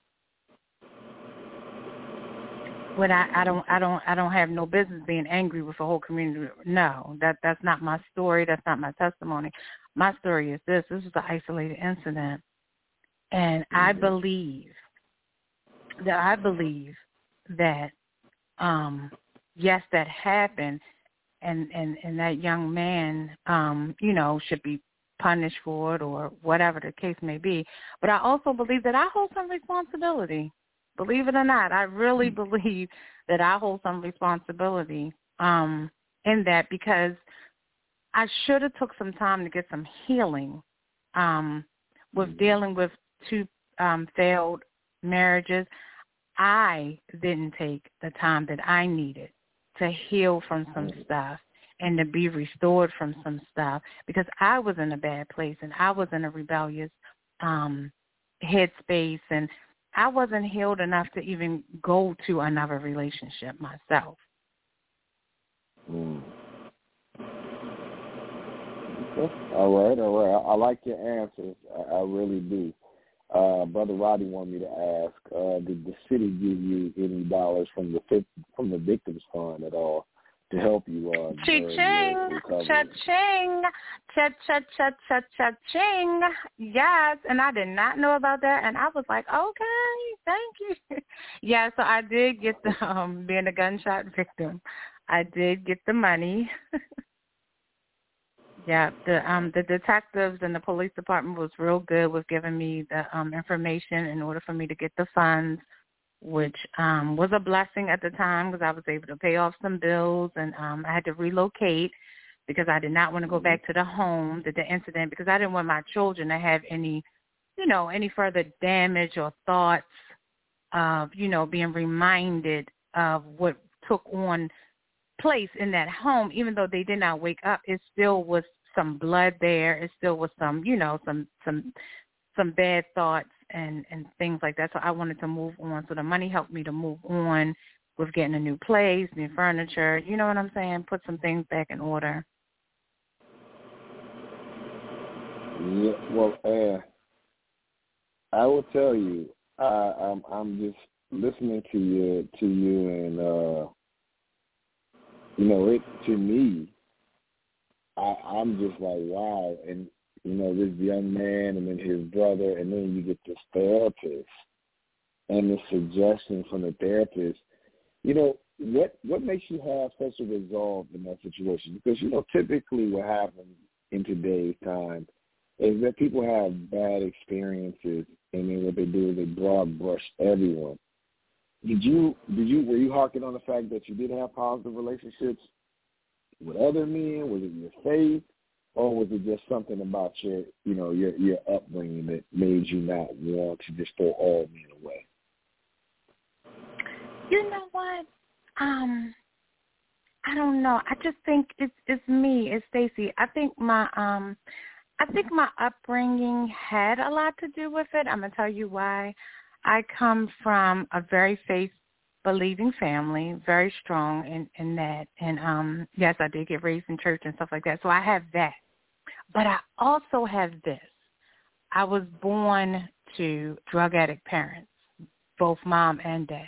Speaker 4: When I, I don't I don't I don't have no business being angry with a whole community. No, that that's not my story. That's not my testimony. My story is this. This is an isolated incident. And I believe that I believe that, um, yes, that happened, and, and, and that young man, um, you know, should be punished for it or whatever the case may be. But I also believe that I hold some responsibility. Believe it or not, I really believe that I hold some responsibility um, in that, because I should have took some time to get some healing um, with dealing with two um, failed marriages. I didn't take the time that I needed to heal from some stuff and to be restored from some stuff, because I was in a bad place and I was in a rebellious um, headspace, and I wasn't healed enough to even go to another relationship myself.
Speaker 1: Mm. Okay. All right, all right. I, I like your answers. I, I really do. Uh, Brother Roddy wanted me to ask, uh, did the city give you any dollars from the from the victims fund at all to help you uh, during your recovery?
Speaker 4: Cha-ching, cha-cha, cha-cha, cha-ching. Yes, and I did not know about that, and I was like, okay, thank you. Yeah, so I did get the, um, being a gunshot victim, I did get the money. Yeah, the um the detectives and the police department was real good with giving me the um information in order for me to get the funds, which um was a blessing at the time, because I was able to pay off some bills, and um I had to relocate because I did not want to go back to the home, the, the incident, because I didn't want my children to have any, you know, any further damage or thoughts of, you know, being reminded of what took on place in that home. Even though they did not wake up, it still was some blood there. It still was some, you know, some some some bad thoughts and and things like that. So I wanted to move on. So the money helped me to move on with getting a new place, new furniture. You know what I'm saying? Put some things back in order.
Speaker 1: Yeah. Well, uh, I will tell you, I, I'm I'm just listening to you to you and. uh You know, it to me, I, I'm just like, wow. And, you know, this young man and then his brother, and then you get this therapist and the suggestion from the therapist. You know, what what makes you have such a resolve in that situation? Because, you know, typically what happens in today's time is that people have bad experiences, and then what they do is they broad brush everyone. Did you, did you, were you harking on the fact that you did have positive relationships with other men? Was it your faith? or was it just something about your, you know, your your upbringing that made you not want to just throw all men away?
Speaker 4: You know what? Um, I don't know. I just think it's it's me, it's Stacey. I think my um, I think my upbringing had a lot to do with it. I'm gonna tell you why. I come from a very faith-believing family, very strong in, in that. And, um, yes, I did get raised in church and stuff like that. So I have that. But I also have this. I was born to drug addict parents, both mom and dad.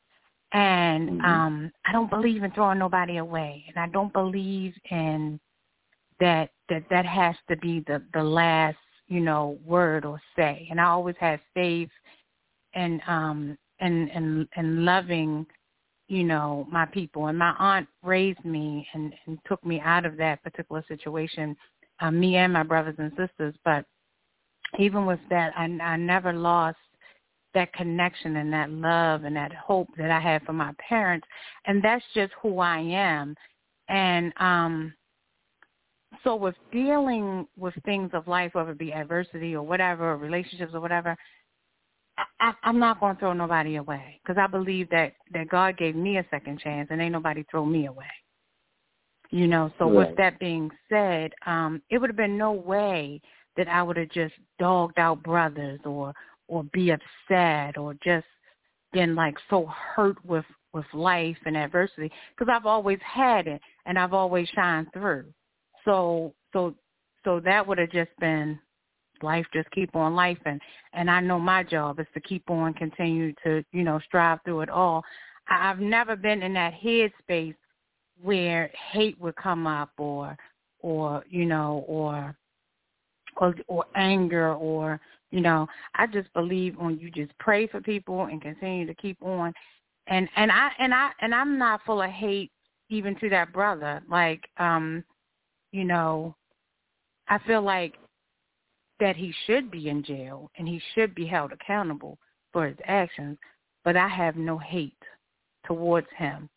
Speaker 4: And mm-hmm. um, I don't believe in throwing nobody away. And I don't believe in that that, that has to be the, the last, you know, word or say. And I always had faith and um and, and and loving, you know, my people. And my aunt raised me and, and took me out of that particular situation, uh, me and my brothers and sisters. But even with that, I, I never lost that connection and that love and that hope that I had for my parents. And that's just who I am. And um so with dealing with things of life, whether it be adversity or whatever, or relationships or whatever, I, I'm not going to throw nobody away because I believe that, that God gave me a second chance and ain't nobody throw me away. You know, so right. With that being said, um, it would have been no way that I would have just dogged out brothers or or be upset or just been like so hurt with, with life and adversity because I've always had it and I've always shined through. So so so that would have just been life, just keep on life. And, and I know my job is to keep on, continue to, you know, strive through it all. I, I've never been in that headspace where hate would come up or, or, you know, or, or, or anger or, you know, I just believe when you just pray for people and continue to keep on. And, and I, and I, and I'm not full of hate even to that brother. Like, um, you know, I feel like that he should be in jail and he should be held accountable for his actions, but I have no hate towards him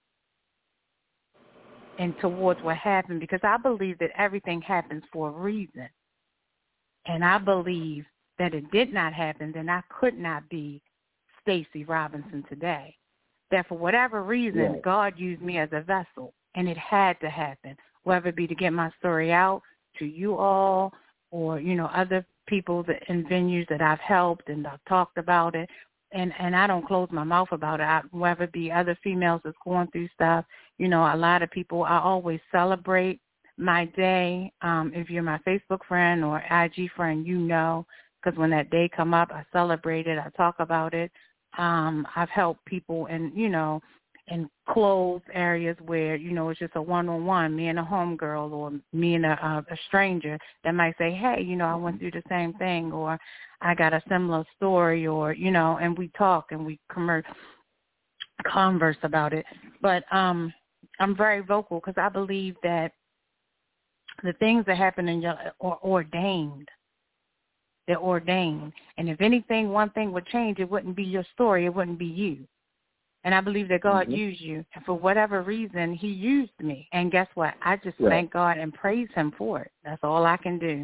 Speaker 4: and towards what happened because I believe that everything happens for a reason. And I believe that it did not happen, then I could not be Stacey Robinson today. That for whatever reason, right. God used me as a vessel, and it had to happen, whether it be to get my story out to you all or, you know, other people that in venues that I've helped and I've talked about it. And, and I don't close my mouth about it. I, whether it be other females that's going through stuff, you know, a lot of people, I always celebrate my day. Um, if you're my Facebook friend or I G friend, you know, because when that day come up, I celebrate it. I talk about it. Um, I've helped people in, you know, in closed areas where, you know, it's just a one-on-one, me and a homegirl or me and a, a stranger that might say, hey, you know, I went through the same thing or I got a similar story or, you know, and we talk and we commerce, converse about it. But um, I'm very vocal because I believe that the things that happen in your are ordained. They're ordained. And if anything, one thing would change, it wouldn't be your story. It wouldn't be you. And I believe that God mm-hmm. used you. And for whatever reason, he used me. And guess what? I just yeah. thank God and praise him for it. That's all I can do.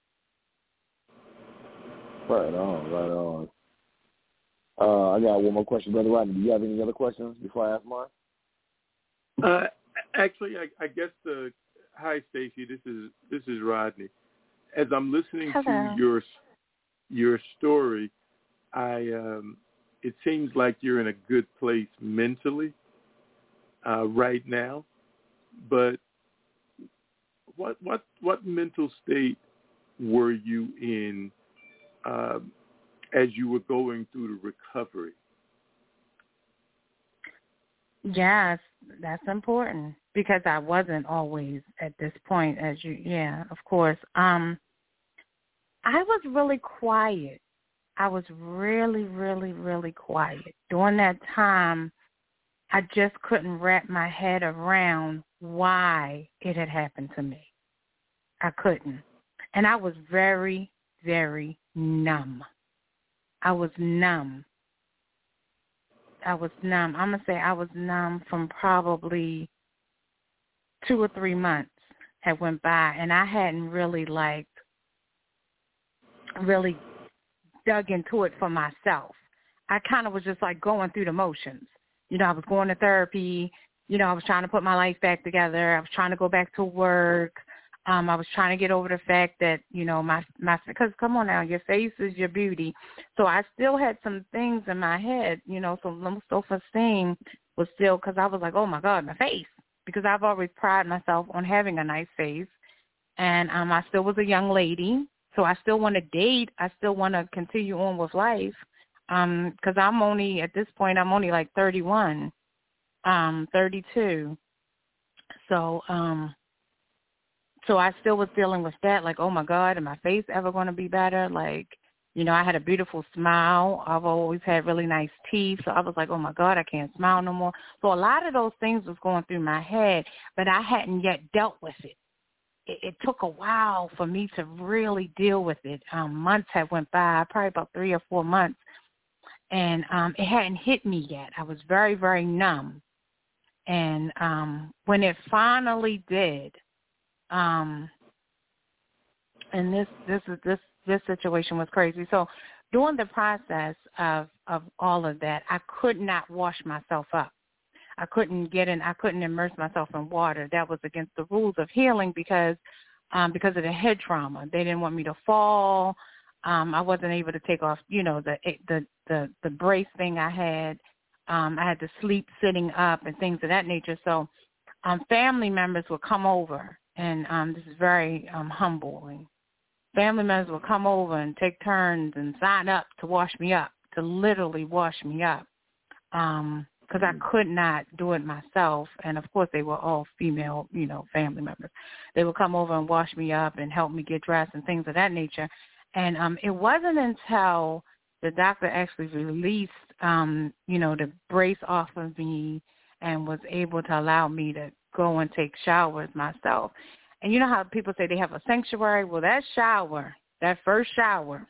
Speaker 1: Right on, right on. Uh, I got one more question, Brother Rodney. Do you have any other questions before I ask mine?
Speaker 3: Uh, actually, I, I guess the hi, Stacey. This is this is Rodney. As I'm listening
Speaker 4: Hello.
Speaker 3: to your your story, I um, it seems like you're in a good place mentally uh, right now. But what what what mental state were you in uh, as you were going through the recovery?
Speaker 4: Yes, that's important because I wasn't always at this point as you, yeah, of course. Um, I was really quiet. I was really, really, really quiet. During that time, I just couldn't wrap my head around why it had happened to me. I couldn't. And I was very, very numb. I was numb. I was numb. I'm going to say I was numb from probably two or three months. had went by, and I hadn't really like really dug into it for myself. I kind of was just like going through the motions. You know, I was going to therapy. You know, I was trying to put my life back together. I was trying to go back to work. Um, I was trying to get over the fact that, you know, my, my, because come on now, your face is your beauty. So I still had some things in my head, you know, so low self-esteem was still, because I was like, oh my God, my face, because I've always prided myself on having a nice face. And um, I still was a young lady. So I still want to date. I still want to continue on with life. Um, because I'm only, at this point, I'm only like thirty-one, um, thirty-two. So, um, So I still was dealing with that, like, oh, my God, is my face ever going to be better? Like, you know, I had a beautiful smile. I've always had really nice teeth. So I was like, oh, my God, I can't smile no more. So a lot of those things was going through my head, but I hadn't yet dealt with it. It, it took a while for me to really deal with it. Um, months had went by, probably about three or four months, and um, it hadn't hit me yet. I was very, very numb. And um, when it finally did, Um, and this, this is, this, this situation was crazy. So during the process of, of all of that, I could not wash myself up. I couldn't get in, I couldn't immerse myself in water. That was against the rules of healing because, um, because of the head trauma. They didn't want me to fall. Um, I wasn't able to take off, you know, the, the, the, the brace thing I had. Um, I had to sleep sitting up and things of that nature. So, um, family members would come over. And um, this is very um, humbling. Family members will come over and take turns and sign up to wash me up, to literally wash me up, because um, I could not do it myself. And, of course, they were all female, you know, family members. They would come over and wash me up and help me get dressed and things of that nature. And um, it wasn't until the doctor actually released, um, you know, the brace off of me and was able to allow me to go and take showers myself. And you know how people say they have a sanctuary? Well, that shower, that first shower,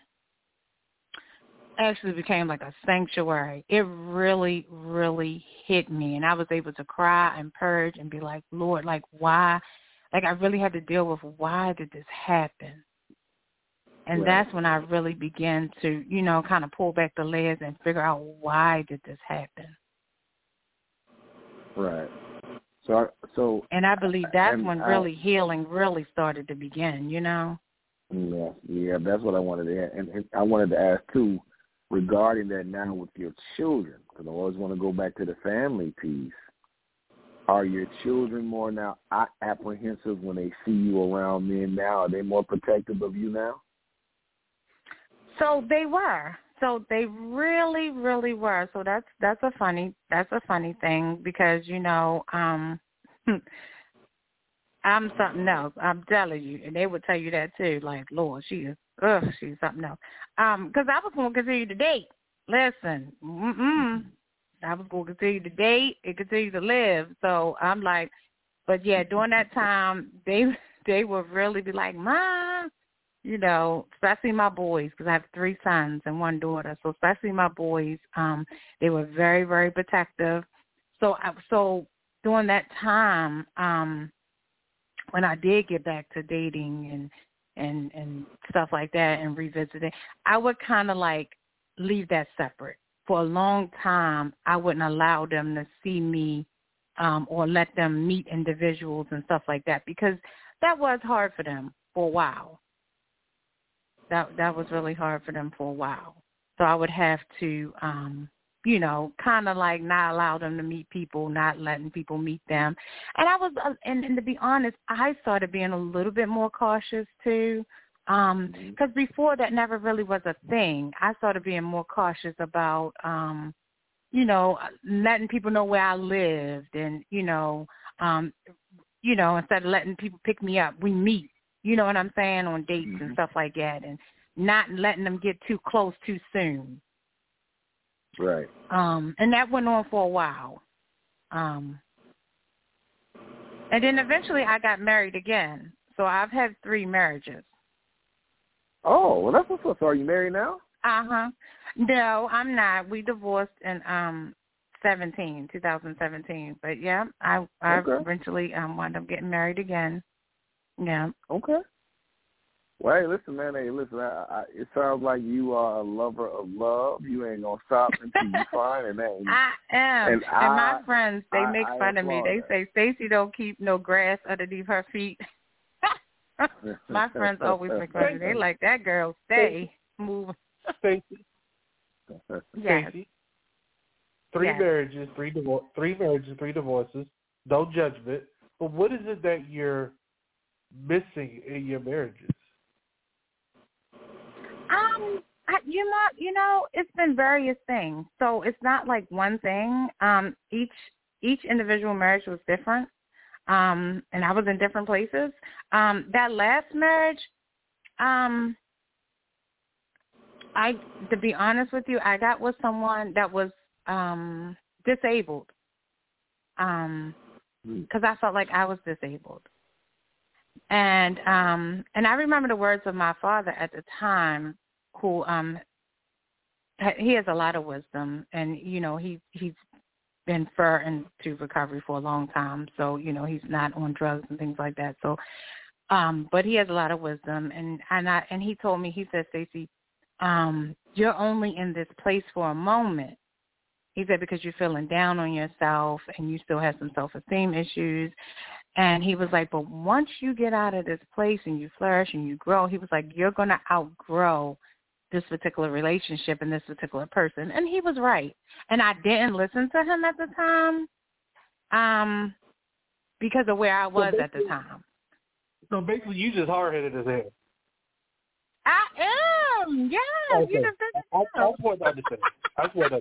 Speaker 4: actually became like a sanctuary. It really, really hit me. And I was able to cry and purge and be like, Lord, like why? Like I really had to deal with why did this happen? And right. That's when I really began to, you know, kind of pull back the layers and figure out why did this happen?
Speaker 1: Right. So, so,
Speaker 4: and I believe that's when I, really healing really started to begin, you know?
Speaker 1: Yeah, yeah, that's what I wanted to ask. And, and I wanted to ask, too, regarding that now with your children, because I always want to go back to the family piece. Are your children more now apprehensive when they see you around men now? Are they more protective of you now?
Speaker 4: So they were. So they really, really were. So that's that's a funny that's a funny thing because you know um, I'm something else. I'm telling you, and they would tell you that too. Like, Lord, she is, ugh, she's something else. Um, because I was going to continue to date. Listen, mm-mm. I was going to continue to date and continue to live. So I'm like, but yeah, during that time, they they would really be like, Mom. You know, especially my boys, because I have three sons and one daughter. So especially my boys, um, they were very, very protective. So, I, so during that time, um, when I did get back to dating and and and stuff like that and revisiting, I would kind of like leave that separate. For a long time, I wouldn't allow them to see me um, or let them meet individuals and stuff like that because that was hard for them for a while. That that was really hard for them for a while. So I would have to, um, you know, kind of like not allow them to meet people, not letting people meet them. And I was, uh, and, and to be honest, I started being a little bit more cautious too, because um, before that never really was a thing. I started being more cautious about, um, you know, letting people know where I lived, and you know, um, you know, instead of letting people pick me up, we meet. You know what I'm saying, on dates mm-hmm. and stuff like that, and not letting them get too close too soon.
Speaker 1: Right.
Speaker 4: Um, and that went on for a while. Um, and then eventually I got married again. So I've had three marriages.
Speaker 1: Oh, well, that's what's up. So are you married now?
Speaker 4: Uh-huh. No, I'm not. We divorced in um seventeen, twenty seventeen. But, yeah, I, I okay. eventually um, wound up getting married again. Yeah.
Speaker 1: Okay. Well, hey, listen, man. Hey, listen. I, I, it sounds like you are a lover of love. You ain't gonna stop until you find it. And
Speaker 4: I am.
Speaker 1: And,
Speaker 4: and
Speaker 1: I,
Speaker 4: my friends, they
Speaker 1: I,
Speaker 4: make
Speaker 1: I
Speaker 4: fun of me. They
Speaker 1: that.
Speaker 4: say Stacey don't keep no grass underneath her feet. My friends always make fun of me. They like that girl. Stay moving.
Speaker 5: Stacey.
Speaker 4: Yes.
Speaker 5: Stacey. Three
Speaker 4: yes.
Speaker 5: marriages, three divor- three marriages, three divorces. No judgment. But what is it that you're missing in your marriages?
Speaker 4: Um, I, you know, you know, it's been various things. So it's not like one thing. Um, each each individual marriage was different. Um, and I was in different places. Um, that last marriage, um, I to be honest with you, I got with someone that was um disabled. Um, because I felt like I was disabled. And um, and I remember the words of my father at the time, who um, he has a lot of wisdom, and you know he he's been far into recovery for a long time, so you know he's not on drugs and things like that. So, um, but he has a lot of wisdom, and and I and he told me, he said, Stacey, um, you're only in this place for a moment. He said, because you're feeling down on yourself and you still have some self-esteem issues. And he was like, but once you get out of this place and you flourish and you grow, he was like, you're going to outgrow this particular relationship and this particular person. And he was right. And I didn't listen to him at the time um, because of where I was so at the time.
Speaker 5: So basically you just hard-headed as hell.
Speaker 4: I am, yes.
Speaker 5: Okay.
Speaker 4: You just
Speaker 5: I, I just wanted to understand. I just wanted to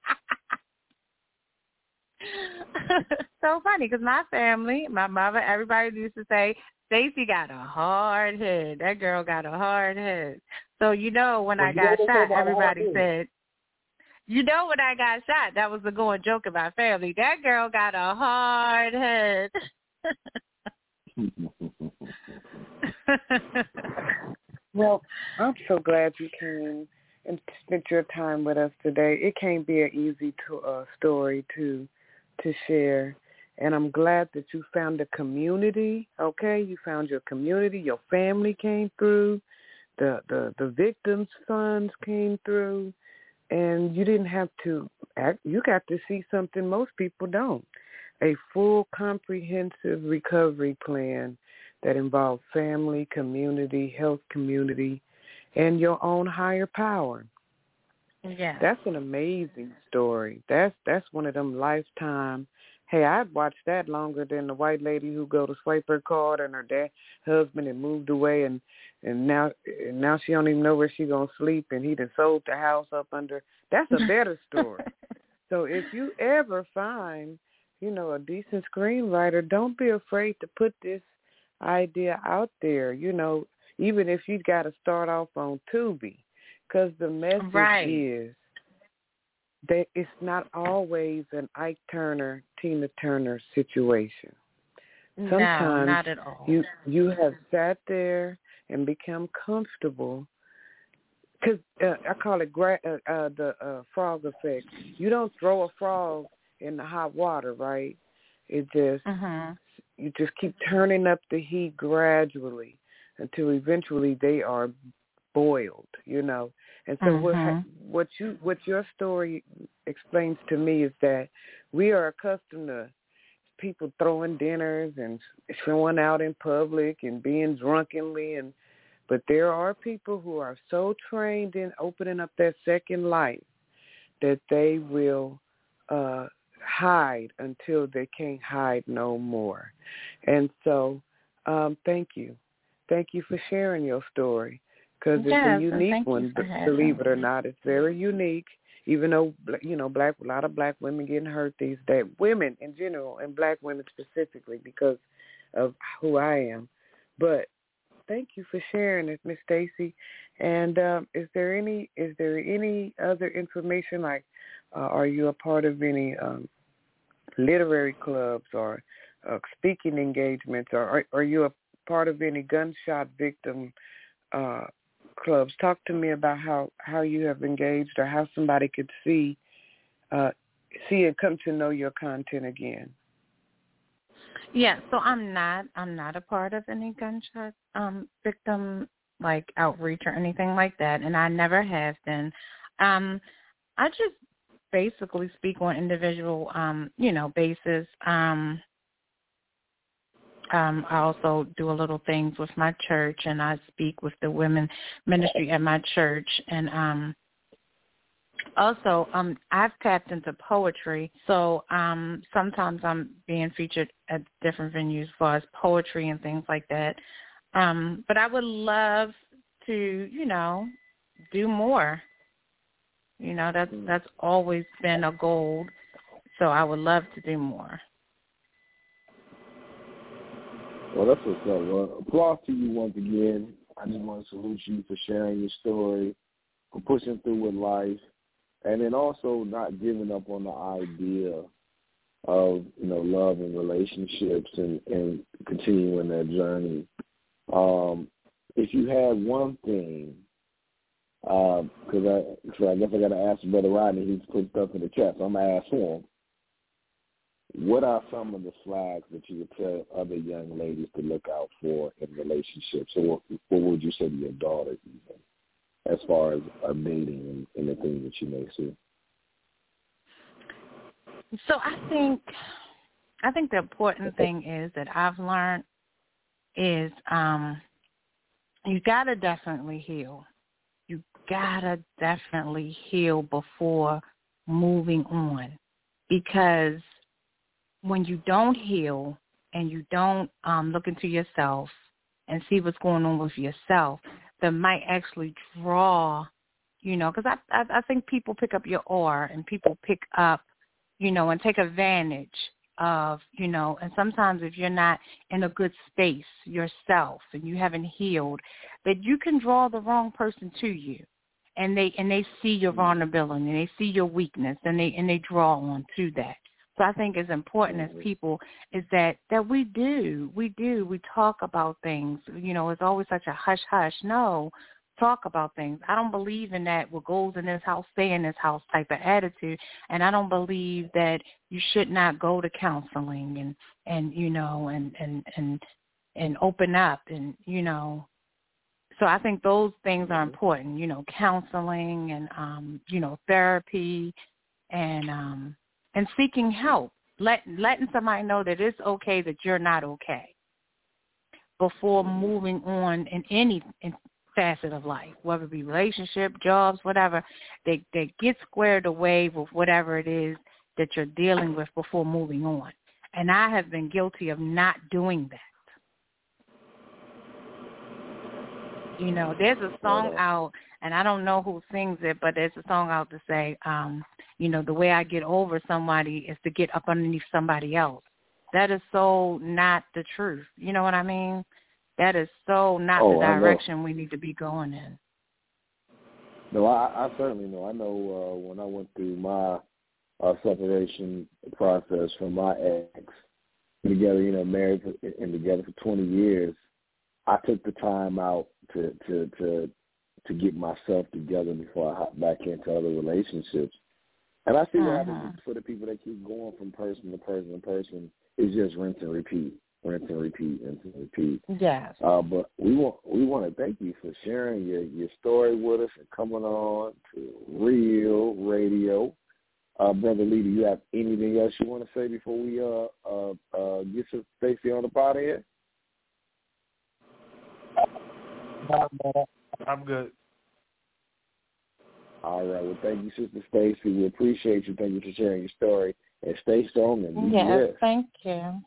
Speaker 4: So funny because my family, my mother, everybody used to say, Stacey got a hard head. That girl got a hard head. So, you know, when
Speaker 5: well,
Speaker 4: I got shot, everybody said, you know, when I got shot, that was the going joke of my family. That girl got a hard head.
Speaker 2: Well, I'm so glad you came and spent your time with us today. It can't be an easy to, uh, story to to share. And I'm glad that you found a community, okay? You found your community. Your family came through. The, the, the victims' funds came through. And you didn't have to act. You got to see something most people don't, a full comprehensive recovery plan that involves family, community, health community, and your own higher power.
Speaker 4: Yeah.
Speaker 2: That's an amazing story. That's that's one of them lifetime. Hey, I'd watched that longer than the white lady who go to swipe her card and her dad husband had moved away and and now and now she don't even know where she gonna sleep and he done sold the house up under. That's a better story. So if you ever find, you know, a decent screenwriter, don't be afraid to put this idea out there. You know, even if you got to start off on Tubi. Because the message
Speaker 4: right.
Speaker 2: is that it's not always an Ike Turner, Tina Turner situation. Sometimes
Speaker 4: no, not at all.
Speaker 2: you you have sat there and become comfortable. Because uh, I call it gra- uh, uh, the uh, frog effect. You don't throw a frog in the hot water, right? It just
Speaker 4: mm-hmm.
Speaker 2: you just keep turning up the heat gradually until eventually they are boiled, you know. And so
Speaker 4: mm-hmm.
Speaker 2: what ha- what you what your story explains to me is that we are accustomed to people throwing dinners and showing out in public and being drunkenly, and but there are people who are so trained in opening up that second life that they will uh, hide until they can't hide no more. And so um, thank you. Thank you for sharing your story. Because it's
Speaker 4: yes,
Speaker 2: a unique one, believe it or not. It's very unique, even though, you know, black a lot of black women getting hurt these days, women in general, and black women specifically because of who I am. But thank you for sharing it, Miss Stacey. And um, is there any is there any other information, like uh, are you a part of any um, literary clubs or uh, speaking engagements, or are, are you a part of any gunshot victim uh clubs? Talk to me about how, how you have engaged or how somebody could see uh, see and come to know your content again.
Speaker 4: Yeah, so I'm not I'm not a part of any gunshot um, victim like outreach or anything like that, and I never have been. Um, I just basically speak on individual, um, you know, basis. Um, um, I also do a little things with my church, and I speak with the women ministry at my church, and um, also um, I've tapped into poetry. So um, sometimes I'm being featured at different venues as far as poetry and things like that. Um, but I would love to, you know, do more. You know, that's that's always been a goal. So I would love to do more.
Speaker 1: Well, that's what's up. Well, applause to you once again. I just want to salute you for sharing your story, for pushing through with life, and then also not giving up on the idea of, you know, love and relationships and, and continuing that journey. Um, if you had one thing, because uh, I, so I guess I got to ask Brother Rodney, he's put stuff in the chat, so I'm going to ask him. What are some of the flags that you would tell other young ladies to look out for in relationships? Or what, what would you say to your daughters even, as far as uh, dating and, and the things that you may see?
Speaker 4: So I think I think the important thing is that I've learned is um, you got to definitely heal. You got to definitely heal before moving on, because when you don't heal and you don't um, look into yourself and see what's going on with yourself, that might actually draw, you know, because I, I I think people pick up your aura and people pick up, you know, and take advantage of, you know, and sometimes if you're not in a good space yourself and you haven't healed, that you can draw the wrong person to you. And they and they see your vulnerability and they see your weakness and they and they draw on to that. So I think it's important as people is that, that we do, we do, we talk about things. You know, it's always such a hush-hush. No, talk about things. I don't believe in that what goes in this house, stay in this house type of attitude. And I don't believe that you should not go to counseling and, and you know, and, and, and, and open up and, you know. So I think those things are important, you know, counseling and, um, you know, therapy and, um, and seeking help, Let, letting somebody know that it's okay that you're not okay before moving on in any in facet of life, whether it be relationship, jobs, whatever. They, they get squared away with whatever it is that you're dealing with before moving on. And I have been guilty of not doing that. You know, there's a song out, and I don't know who sings it, but there's a song out to say, um, you know, the way I get over somebody is to get up underneath somebody else. That is so not the truth. You know what I mean? That is so not
Speaker 1: oh,
Speaker 4: the direction we need to be going in.
Speaker 1: No, I, I certainly know. I know uh, when I went through my uh, separation process from my ex, together, you know, married and together for twenty years, I took the time out to, to, to, to get myself together before I hop back into other relationships. And I see what
Speaker 4: uh-huh.
Speaker 1: happens for the people that keep going from person to person to person is just rinse and repeat, rinse and repeat, rinse and repeat.
Speaker 4: Yes.
Speaker 1: Uh, but we want we want to thank you for sharing your, your story with us and coming on to Real Radio. Uh, Brother Lee, do you have anything else you want to say before we uh uh, uh get to Stacey on the pod here?
Speaker 5: I'm good.
Speaker 1: All right. Well, thank you, Sister Stacey. We appreciate you. Thank you for sharing your story. And stay strong and be
Speaker 4: Yes,
Speaker 1: blessed.
Speaker 4: thank you.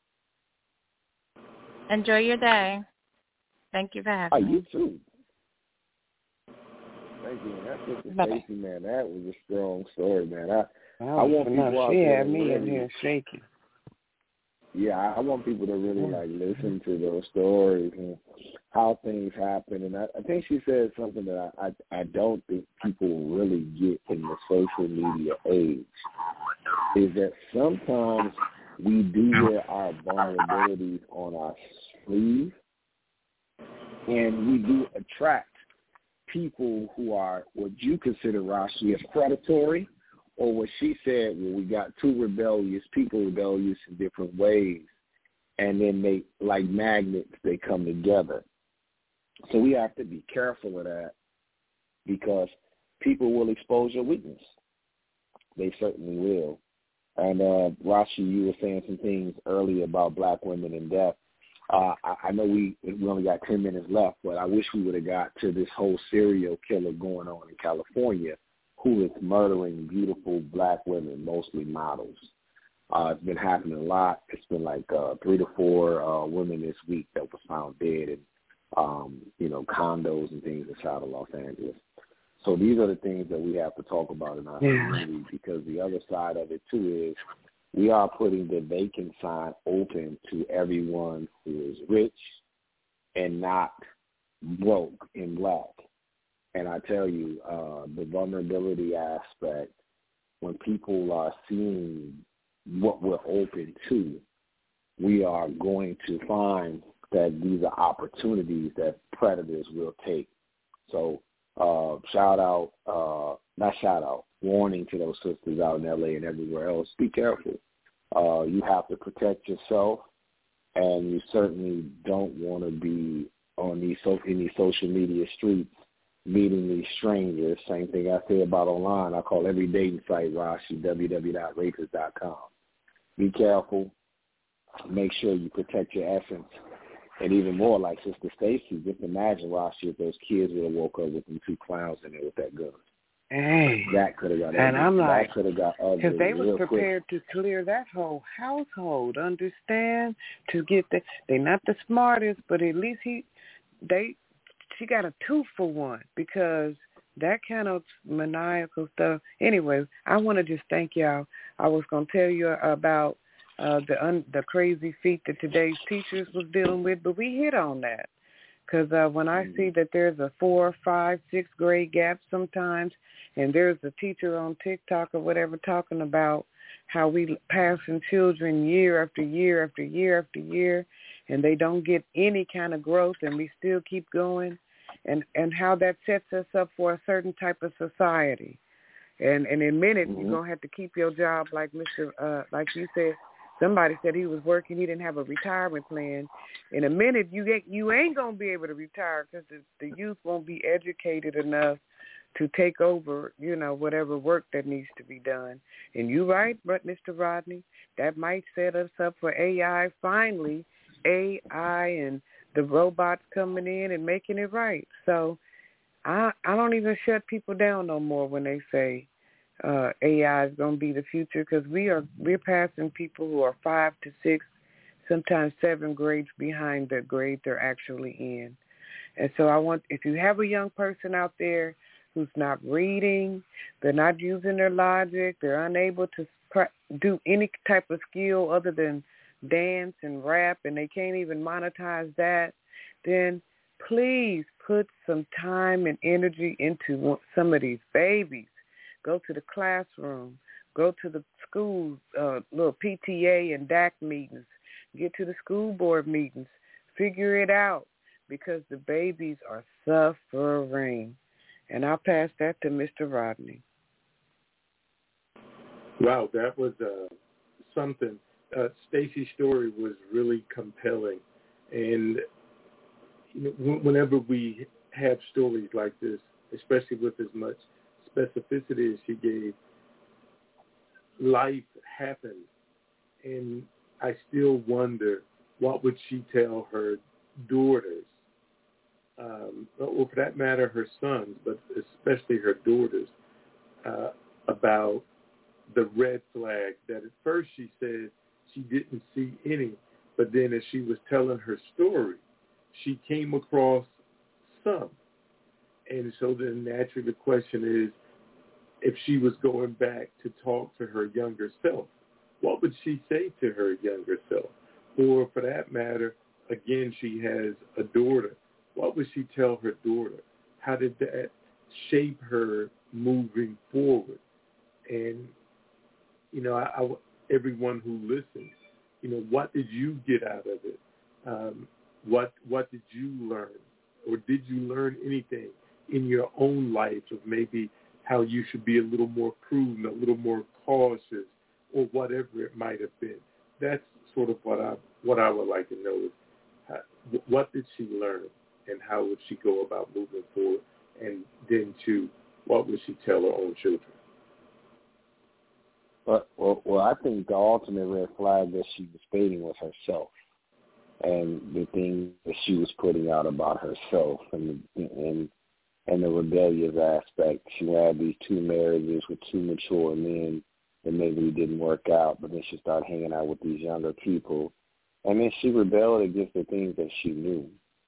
Speaker 4: Enjoy your day. Thank you for having
Speaker 1: oh,
Speaker 4: me.
Speaker 1: You too. Thank you. That's Sister Stacey, man. That was a strong story, man. I, I want people out
Speaker 2: she
Speaker 1: there
Speaker 2: had me
Speaker 1: really,
Speaker 2: in here shaking.
Speaker 1: Yeah, I want people to really like listen to those stories and how things happen. And I, I think she said something that I, I I don't think people really get in the social media age is that sometimes we do wear our vulnerabilities on our sleeve, and we do attract people who are what you consider, Rashi, as predatory, or what she said, well, we got two rebellious people, rebellious in different ways. and then they, like magnets, they come together. So we have to be careful of that because people will expose your weakness. They certainly will. And uh, Rashi, you were saying some things earlier about black women and death. Uh, I, I know we we only got ten minutes left, but I wish we would have got to this whole serial killer going on in California who is murdering beautiful black women, mostly models. Uh, it's been happening a lot. It's been like uh, three to four uh, women this week that was found dead in, um, you know, condos and things inside of Los Angeles. So these are the things that we have to talk about in our yeah. community, because the other side of it, too, is we are putting the vacant sign open to everyone who is rich and not broke and black. And I tell you, uh, the vulnerability aspect, when people are seeing what we're open to, we are going to find that these are opportunities that predators will take. So uh, shout out, uh, not shout out, warning to those sisters out in L A and everywhere else, be careful. Uh, you have to protect yourself, and you certainly don't want to be on these, so, in these social media streets meeting these strangers. Same thing I say about online. I call every dating site, Rashi, w w w dot rapist dot com. Be careful. Make sure you protect your essence. And even more, like Sister Stacy, just imagine, Rashi, if those kids would have woke up with them two clowns in there with that gun.
Speaker 2: Hey.
Speaker 1: That could have got ugly.
Speaker 2: And I'm like,
Speaker 1: that could have got ugly.
Speaker 2: Because they was prepared
Speaker 1: quick.
Speaker 2: to clear that whole household, understand? To get the, they're not the smartest, but at least he, they, she got a two for one, because that kind of maniacal stuff. Anyway, I want to just thank y'all. I was going to tell you about uh, the un, the crazy feat that today's teachers was dealing with, but we hit on that. Because uh, when I see that there's a four, five, sixth grade gap sometimes, and there's a teacher on TikTok or whatever talking about how we passing children year after year after year after year, and they don't get any kind of growth, and we still keep going, and, and how that sets us up for a certain type of society. And, and in a minute, mm-hmm. you're going to have to keep your job, like Mister Uh, like you said. Somebody said he was working, he didn't have a retirement plan. In a minute, you get, you ain't going to be able to retire because the, the youth won't be educated enough to take over, you know, whatever work that needs to be done. And you're right, but Mister Rodney, that might set us up for A I finally, A I and the robots coming in and making it right. So I I don't even shut people down no more when they say uh, A I is going to be the future, because we are we're passing people who are five to six, sometimes seven grades behind the grade they're actually in. And so I want, if you have a young person out there who's not reading, they're not using their logic, they're unable to do any type of skill other than dance and rap, and they can't even monetize that, then please put some time and energy into some of these babies. Go to the classroom. Go to the school, uh, little P T A and D A C meetings. Get to the school board meetings. Figure it out, because the babies are suffering. And I'll pass that to Mister Rodney.
Speaker 3: Wow, that was uh, something. Uh, Stacy's story was really compelling. And you know, whenever we have stories like this, especially with as much specificity as she gave, life happens. And I still wonder, what would she tell her daughters, um, or for that matter, her sons, but especially her daughters, uh, about the red flag that at first she said she didn't see any, but then as she was telling her story, she came across some. And so then naturally the question is, if she was going back to talk to her younger self, what would she say to her younger self? Or for that matter, again, she has a daughter. What would she tell her daughter? How did that shape her moving forward? And, you know, I, I, everyone who listens, you know, what did you get out of it? Um, what what did you learn? Or did you learn anything in your own life of maybe how you should be a little more prudent, a little more cautious, or whatever it might have been? That's sort of what I'm what I would like to know is how, what did she learn and how would she go about moving forward? And then, two, what would she tell her own children?
Speaker 1: Well, well, well, I think the ultimate red flag that she was stating was herself, and the things that she was putting out about herself, and and and the rebellious aspect. She had these two marriages with two mature men that maybe didn't work out, but then she started hanging out with these younger people, and then she rebelled against the things that she knew,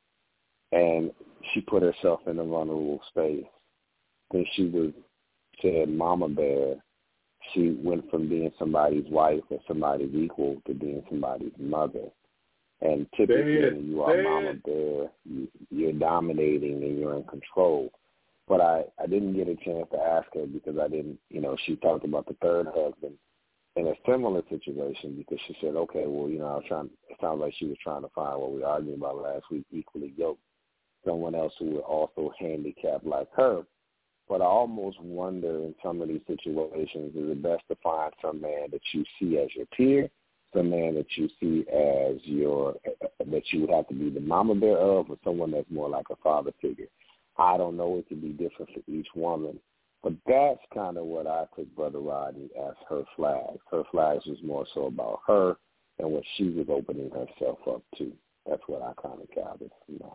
Speaker 1: and she put herself in a vulnerable space. Then she was said, "Mama Bear." She went from being somebody's wife or somebody's equal to being somebody's mother. And typically when you are Mama Bear, you, you're dominating and you're in control. But I, I didn't get a chance to ask her because I didn't, you know, she talked about the third husband in a similar situation because she said, okay, well, you know, I was trying, it sounds like she was trying to find what we were arguing about last week, equally yoked, someone else who was also handicapped like her. But I almost wonder in some of these situations, is it best to find some man that you see as your peer, some man that you see as your, that you would have to be the mama bear of, or someone that's more like a father figure? I don't know. It could be different for each woman. But that's kind of what I took Brother Rodney as her flags. Her flags was more so about her and what she was opening herself up to. That's what I kind of gathered from that.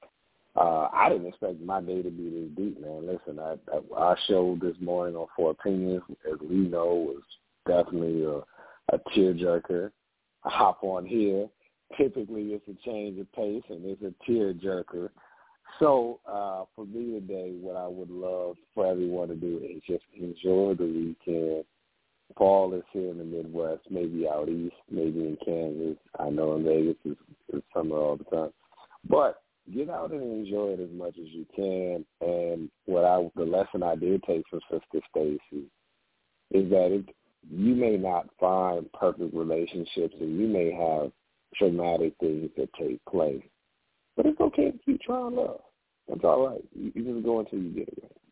Speaker 1: Uh, I didn't expect my day to be this deep, man. Listen, I, I, our show this morning on Four Opinions, as we know, was definitely a, a tearjerker. I hop on here. Typically, it's a change of pace, and it's a tearjerker. So uh, for me today, what I would love for everyone to do is just enjoy the weekend. Fall is here in the Midwest, maybe out east, maybe in Kansas. I know in Vegas it's, it's summer all the time. But get out and enjoy it as much as you can. And what I, the lesson I did take from Sister Stacy is that it, you may not find perfect relationships and you may have traumatic things that take place. But it's okay to keep trying love. That's all right. You, you just go until you get it right.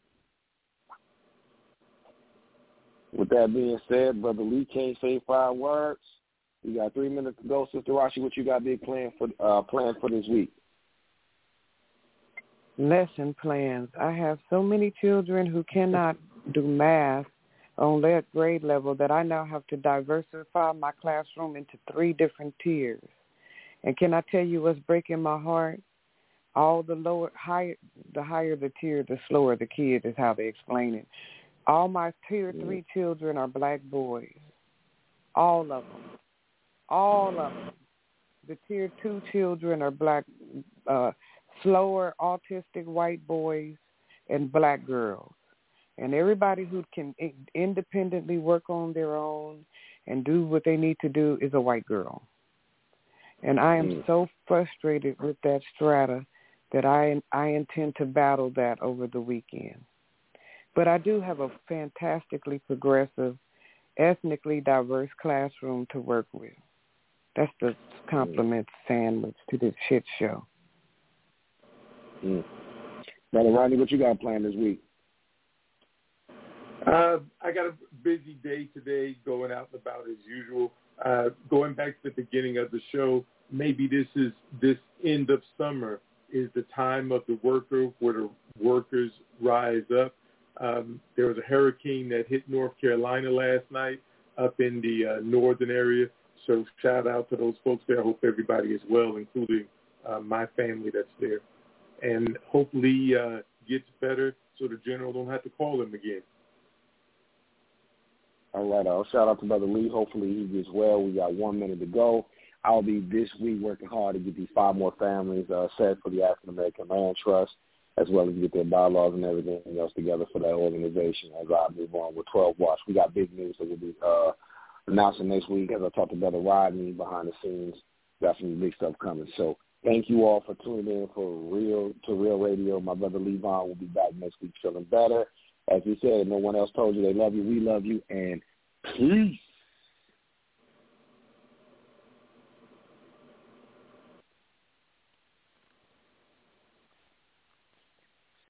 Speaker 1: With that being said, Brother Lee can't say five words. We got three minutes to go. Sister Rashi, what you got big planned for, uh, planned for this week?
Speaker 2: Lesson plans. I have so many children who cannot do math on that grade level that I now have to diversify my classroom into three different tiers. And can I tell you what's breaking my heart? All the lower, higher, the higher the tier, the slower the kid is how they explain it. All my tier three children are black boys. All of them. All of them. The tier two children are black uh slower, autistic white boys and black girls. And everybody who can independently work on their own and do what they need to do is a white girl. And I am mm. so frustrated with that strata that I I intend to battle that over the weekend. But I do have a fantastically progressive, ethnically diverse classroom to work with. That's the compliment sandwich to this shit show.
Speaker 1: Mm. Brother Rodney, what you got planned this week?
Speaker 3: Uh, I got a busy day today, going out and about as usual. Uh, going back to the beginning of the show, maybe this is this end of summer is the time of the worker where the workers rise up. Um, there was a hurricane that hit North Carolina last night up in the uh, northern area. So shout out to those folks there. I hope everybody is well, including uh, my family that's there. And hopefully uh, gets better so the general don't have to call him again.
Speaker 1: All right. I'll shout out to Brother Lee. Hopefully he gets well. We got one minute to go. I'll be this week working hard to get these five more families uh, set for the African American Land Trust, as well as get their bylaws and everything else together for that organization as I move on with twelve Watch. We got big news that we'll be uh, announcing next week as I talk to Brother Rodney behind the scenes. Got some big stuff coming. So thank you all for tuning in for Real to Real Radio. My brother Levon will be back next week feeling better. As we said, no one else told you they love you. We love you. And peace.